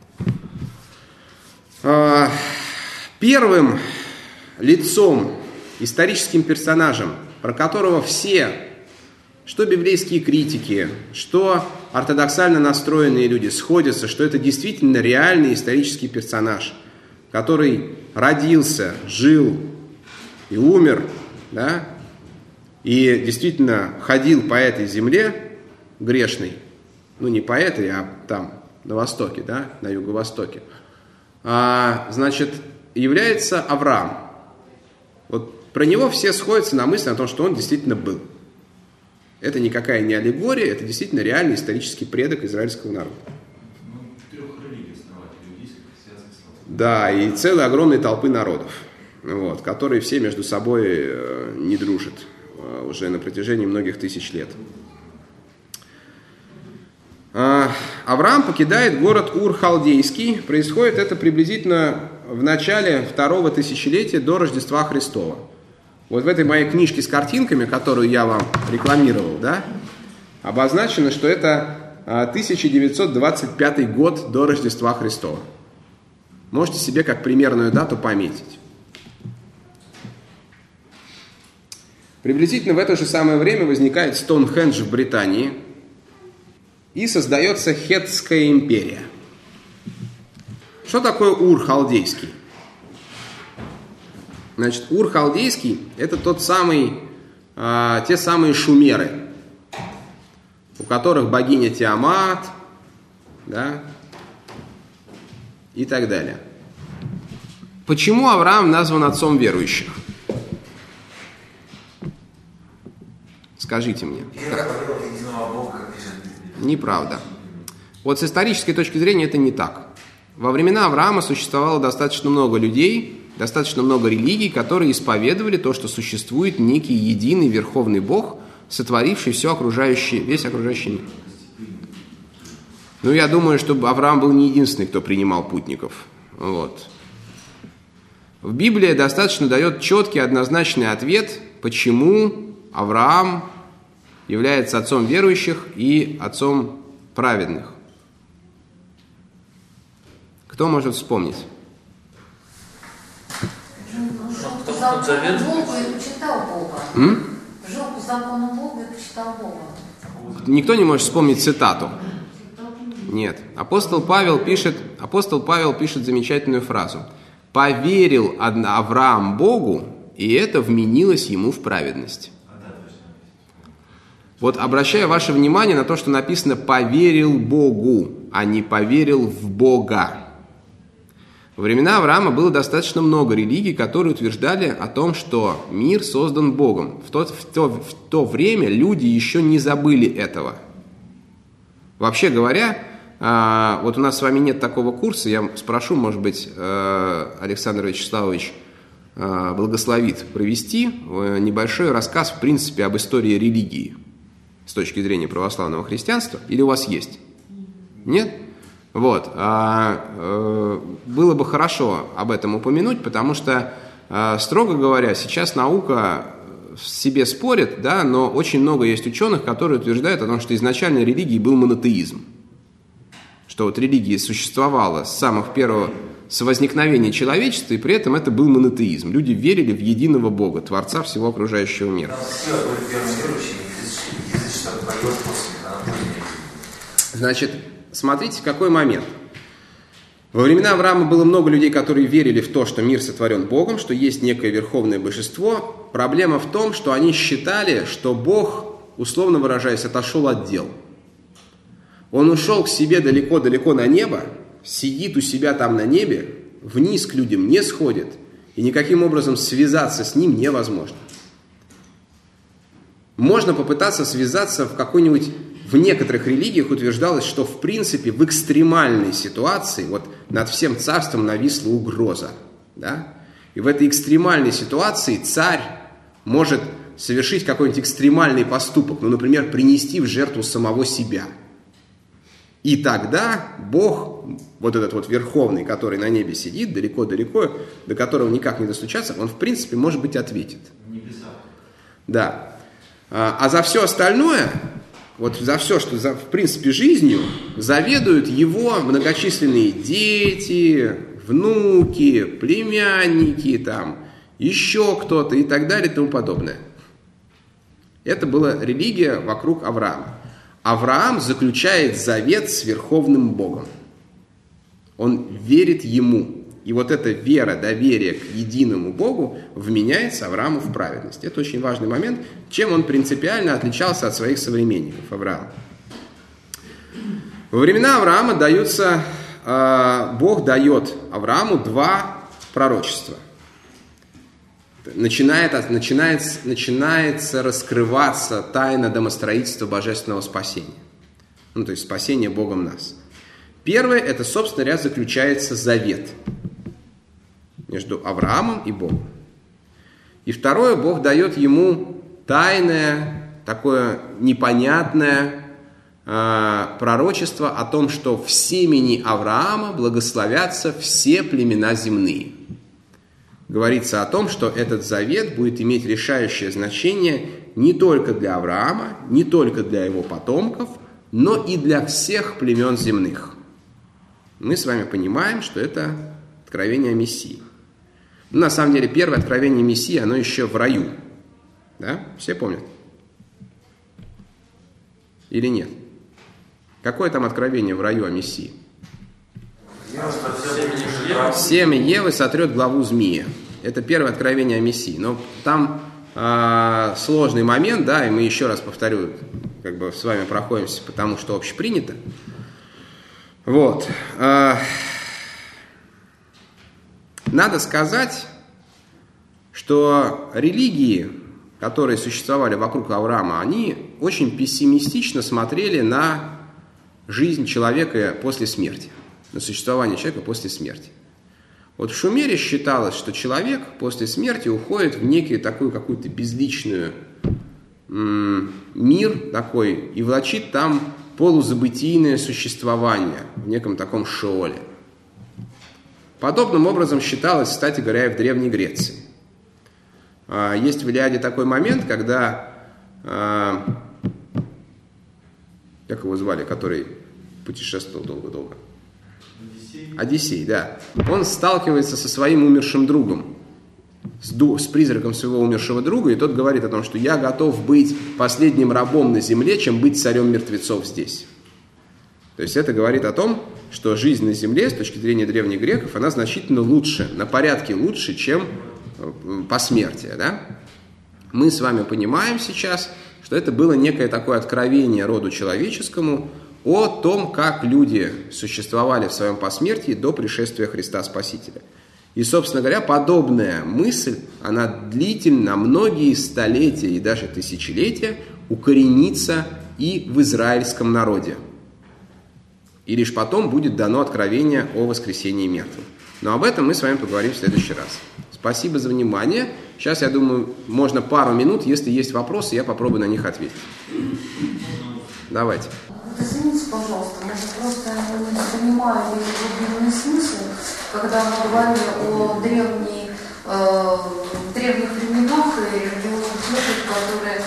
A: Первым лицом, историческим персонажем, про которого все, что библейские критики, что ортодоксально настроенные люди сходятся, что это действительно реальный исторический персонаж, который родился, жил и умер, да, и действительно ходил по этой земле грешной, ну не по этой, а там, на востоке, да, на юго-востоке, а, значит, является Авраам. Вот про него все сходятся на мысли о том, что он действительно был. Это никакая не аллегория, это действительно реальный исторический предок израильского народа.
E: Ну, трех религий основателей, иудейской, христианской, исламской.
A: Да, и целой огромной толпы народов, вот, которые все между собой э, не дружат э, уже на протяжении многих тысяч лет. Э, Авраам покидает город Ур-Халдейский. Происходит это приблизительно в начале второго тысячелетия до Рождества Христова. Вот в этой моей книжке с картинками, которую я вам рекламировал, да, обозначено, что это тысяча девятьсот двадцать пятый год до Рождества Христова. Можете себе как примерную дату пометить. Приблизительно в это же самое время возникает Стоунхендж в Британии и создается Хеттская империя. Что такое Ур-Халдейский? Значит, Ур-Халдейский – это тот самый, э, те самые шумеры, у которых богиня Тиамат, да, и так далее. Почему Авраам назван отцом верующих? Скажите мне. Неправда. Вот с исторической точки зрения это не так. Во времена Авраама существовало достаточно много людей, достаточно много религий, которые исповедовали то, что существует некий единый верховный Бог, сотворивший все окружающее, весь окружающий мир. Ну, я думаю, что Авраам был не единственный, кто принимал путников. Вот. В Библии достаточно дает четкий, однозначный ответ, почему Авраам является отцом верующих и отцом праведных. Кто может вспомнить?
C: Жил по закону Бога и почитал Бога.
A: М?
C: Жил по закону Бога и почитал Бога.
A: Никто не может вспомнить цитату. Нет. Апостол Павел пишет, апостол Павел пишет замечательную фразу. поверил Авраам Богу, и это вменилось ему в праведность. Вот обращаю ваше внимание на то, что написано «поверил Богу», а не «поверил в Бога». Во времена Авраама было достаточно много религий, которые утверждали о том, что мир создан Богом. В то, в то, в то время люди еще не забыли этого. Вообще говоря, вот у нас с вами нет такого курса, я спрошу, может быть, Александр Вячеславович благословит провести небольшой рассказ, в принципе, об истории религии с точки зрения православного христианства. Или у вас есть? Нет? Вот. Было бы хорошо об этом упомянуть, потому что, строго говоря, сейчас наука в себе спорит, да, но очень много есть ученых, которые утверждают о том, что изначально религией был монотеизм. Что вот религия существовала с самых первого, с возникновения человечества, и при этом это был монотеизм. Люди верили в единого Бога, Творца всего окружающего мира. Значит, смотрите, какой момент. Во времена Авраама было много людей, которые верили в то, что мир сотворен Богом, что есть некое верховное божество. Проблема в том, что они считали, что Бог, условно выражаясь, отошел от дел. Он ушел к себе далеко-далеко на небо, сидит у себя там на небе, вниз к людям не сходит, и никаким образом связаться с ним невозможно. Можно попытаться связаться в какой-нибудь... В некоторых религиях утверждалось, что в принципе в экстремальной ситуации вот над всем царством нависла угроза. Да? И в этой экстремальной ситуации царь может совершить какой-нибудь экстремальный поступок, ну, например, принести в жертву самого себя. И тогда Бог, вот этот вот верховный, который на небе сидит, далеко-далеко, до которого никак не достучаться, он в принципе, может быть, ответит.
E: Небеса.
A: Да. А за все остальное... Вот за все, что за, в принципе жизнью заведуют его многочисленные дети, внуки, племянники, там, еще кто-то и так далее и тому подобное. Это была религия вокруг Авраама. Авраам заключает завет с Верховным Богом. Он верит ему. И вот эта вера, доверие к единому Богу вменяется Аврааму в праведность. Это очень важный момент, чем он принципиально отличался от своих современников Авраама. Во времена Авраама даются, э, Бог дает Аврааму два пророчества. Начинает, начинается, начинается раскрываться тайна домостроительства божественного спасения. Ну, то есть спасение Богом нас. Первое, это, собственно говоря, заключается завет между Авраамом и Богом. И второе, Бог дает ему тайное, такое непонятное э, пророчество о том, что в семени Авраама благословятся все племена земные. Говорится о том, что этот завет будет иметь решающее значение не только для Авраама, не только для его потомков, но и для всех племен земных. Мы с вами понимаем, что это откровение о Мессии. Ну, на самом деле, первое откровение Мессии, оно еще в раю. Да? Все помнят? Или нет? Какое там откровение в раю о Мессии? Семя Евы сотрет главу змея. Это первое откровение о Мессии. Но там э, сложный момент, да, и мы еще раз повторю, как бы с вами проходимся, потому что общепринято. Вот. Надо сказать, что религии, которые существовали вокруг Авраама, они очень пессимистично смотрели на жизнь человека после смерти, на существование человека после смерти. Вот в Шумере считалось, что человек после смерти уходит в некий такой какую-то безличную м- мир такой и влачит там полузабытийное существование в неком таком шеоле. Подобным образом считалось, кстати говоря, и в Древней Греции. Есть в Илиаде такой момент, когда, как его звали, который путешествовал долго-долго? Одиссей. Одиссей, да. Он сталкивается со своим умершим другом, с, ду- с призраком своего умершего друга, и тот говорит о том, что я готов быть последним рабом на земле, чем быть царем мертвецов здесь. То есть это говорит о том, что жизнь на земле с точки зрения древних греков, она значительно лучше, на порядке лучше, чем посмертие. Да? Мы с вами понимаем сейчас, что это было некое такое откровение роду человеческому о том, как люди существовали в своем посмертии до пришествия Христа Спасителя. И, собственно говоря, подобная мысль, она длительно, многие столетия и даже тысячелетия укоренится и в израильском народе. И лишь потом будет дано откровение о воскресении мертвых. Но об этом мы с вами поговорим в следующий раз. Спасибо за внимание. Сейчас, я думаю, можно пару минут, если есть вопросы, я попробую на них ответить. Давайте.
C: Извините, пожалуйста, может, просто не понимаю весь глубинный смысл, когда мы говорили о древней, э, древних временах и религиозных методах, которые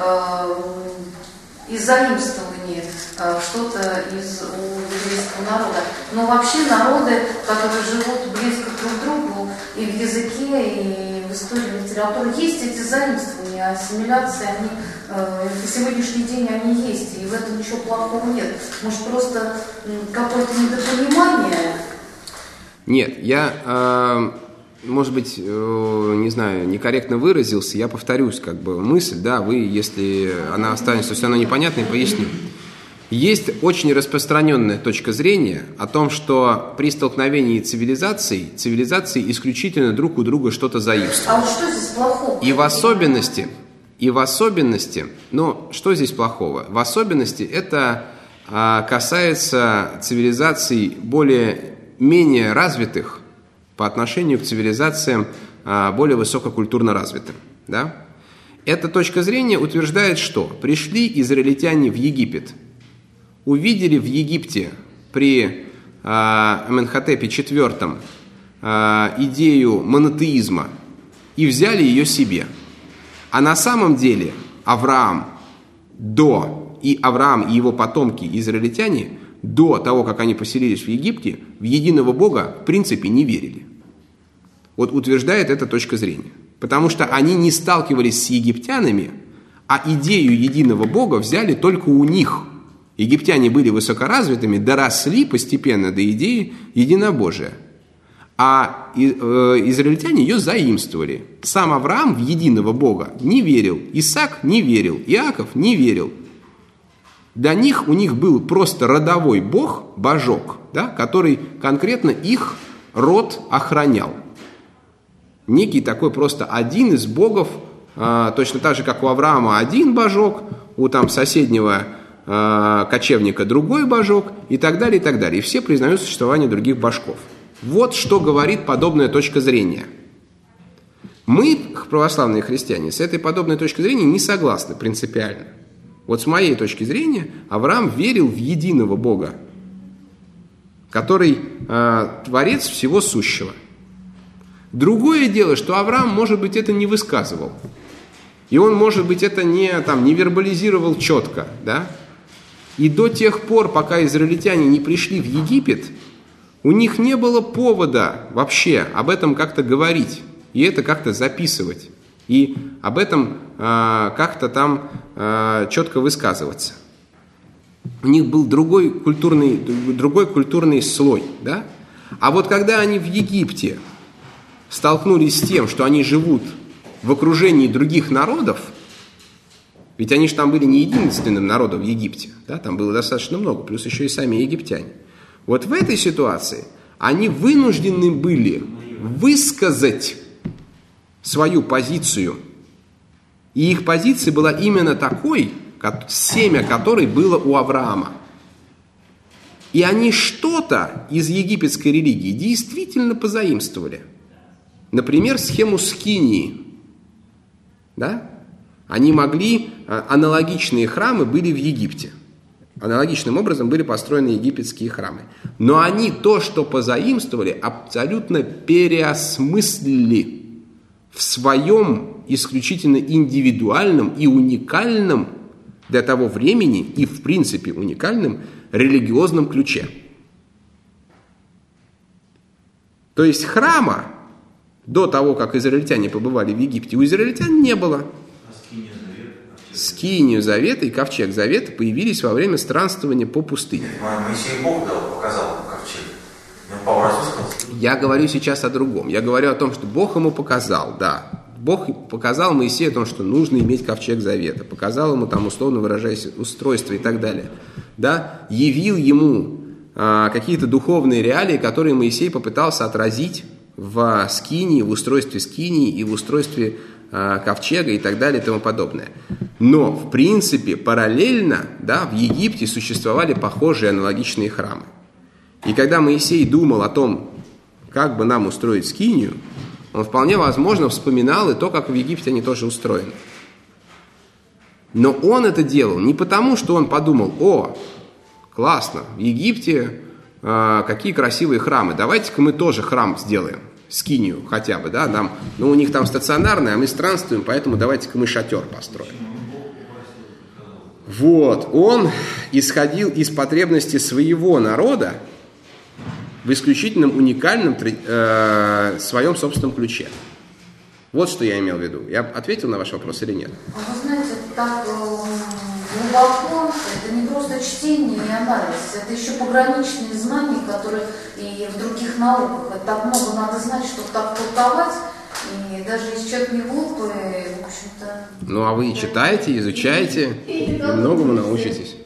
C: э, из заимствования э, что-то из у еврейского народа. Но вообще народы, которые живут близко друг к другу и в языке, и в истории, и в литературе, есть эти заимствования, ассимиляции, они э, на сегодняшний день они есть, и в этом ничего плохого нет. Может, просто э, какое-то недопонимание?
A: Нет, я, э, может быть, э, не знаю, некорректно выразился, я повторюсь, как бы, мысль, да, вы, если она останется все равно непонятной, поясню. Есть очень распространенная точка зрения о том, что при столкновении цивилизаций, цивилизации исключительно друг у друга что-то заимствуют.
C: А вот что здесь плохого?
A: И в особенности, и в особенности, ну, что здесь плохого? В особенности это а, касается цивилизаций более-менее развитых по отношению к цивилизациям а, более высококультурно развитым. Да? Эта точка зрения утверждает, что пришли израильтяне в Египет, увидели в Египте при э, Аменхотепе четвёртом э, идею монотеизма и взяли ее себе. А на самом деле Авраам до, и Авраам и его потомки, израильтяне, до того, как они поселились в Египте, в единого Бога в принципе не верили. Вот утверждает эта точка зрения. Потому что они не сталкивались с египтянами, а идею единого Бога взяли только у них. Египтяне были высокоразвитыми, доросли постепенно до идеи единобожия. А израильтяне ее заимствовали. Сам Авраам в единого Бога не верил, Исаак не верил, Иаков не верил. Для них у них был просто родовой Бог, божок, да, который конкретно их род охранял. Некий такой просто один из богов, точно так же, как у Авраама один божок, у там соседнего кочевника другой божок и так далее, и так далее. И все признают существование других божков. Вот что говорит подобная точка зрения. Мы, православные христиане, с этой подобной точкой зрения не согласны принципиально. Вот с моей точки зрения, Авраам верил в единого Бога, который э, творец всего сущего. Другое дело, что Авраам, может быть, это не высказывал. И он, может быть, это не, там, не вербализировал четко, да? И до тех пор, пока израильтяне не пришли в Египет, у них не было повода вообще об этом как-то говорить, и это как-то записывать, и об этом э, как-то там э, четко высказываться. У них был другой культурный, другой культурный слой, да? А вот когда они в Египте столкнулись с тем, что они живут в окружении других народов, ведь они же там были не единственным народом в Египте, да, там было достаточно много, плюс еще и сами египтяне. Вот в этой ситуации они вынуждены были высказать свою позицию. И их позиция была именно такой, как семя которой было у Авраама. И они что-то из египетской религии действительно позаимствовали. Например, схему скинии. Да? Они могли, аналогичные храмы были в Египте. Аналогичным образом были построены египетские храмы. Но они то, что позаимствовали, абсолютно переосмыслили в своем исключительно индивидуальном и уникальном для того времени и, в принципе, уникальном религиозном ключе. То есть храма до того, как израильтяне побывали в Египте, у израильтян не было. Скинию Завета и Ковчег Завета появились во время странствования по пустыне.
D: Моисей Бог дал, показал ковчег. Он по образу сказал.
A: Я говорю сейчас о другом. Я говорю о том, что Бог ему показал, да. Бог показал Моисею о том, что нужно иметь ковчег завета. Показал ему, там, условно выражаясь, устройство и так далее. Да? Явил ему а, какие-то духовные реалии, которые Моисей попытался отразить в скинии, в устройстве скинии и в устройстве а, ковчега и так далее и тому подобное. Но, в принципе, параллельно, да, в Египте существовали похожие аналогичные храмы. И когда Моисей думал о том, как бы нам устроить скинию, он вполне возможно вспоминал и то, как в Египте они тоже устроены. Но он это делал не потому, что он подумал: о, классно, в Египте э, какие красивые храмы, давайте-ка мы тоже храм сделаем, скинию хотя бы, да, там, ну у них там стационарный, а мы странствуем, поэтому давайте-ка мы шатер построим. Вот, он исходил из потребности своего народа в исключительном уникальном э, своем собственном ключе. Вот что я имел в виду. Я ответил на ваш вопрос или нет?
C: Вы знаете, так э, глубоко, это не просто чтение и анализ, это еще пограничные знания, которые и в других науках. Это так много надо знать, чтобы так толковать, и даже если человек не глупый, в общем-то...
A: Ну, а вы читаете, изучаете, и многому научитесь.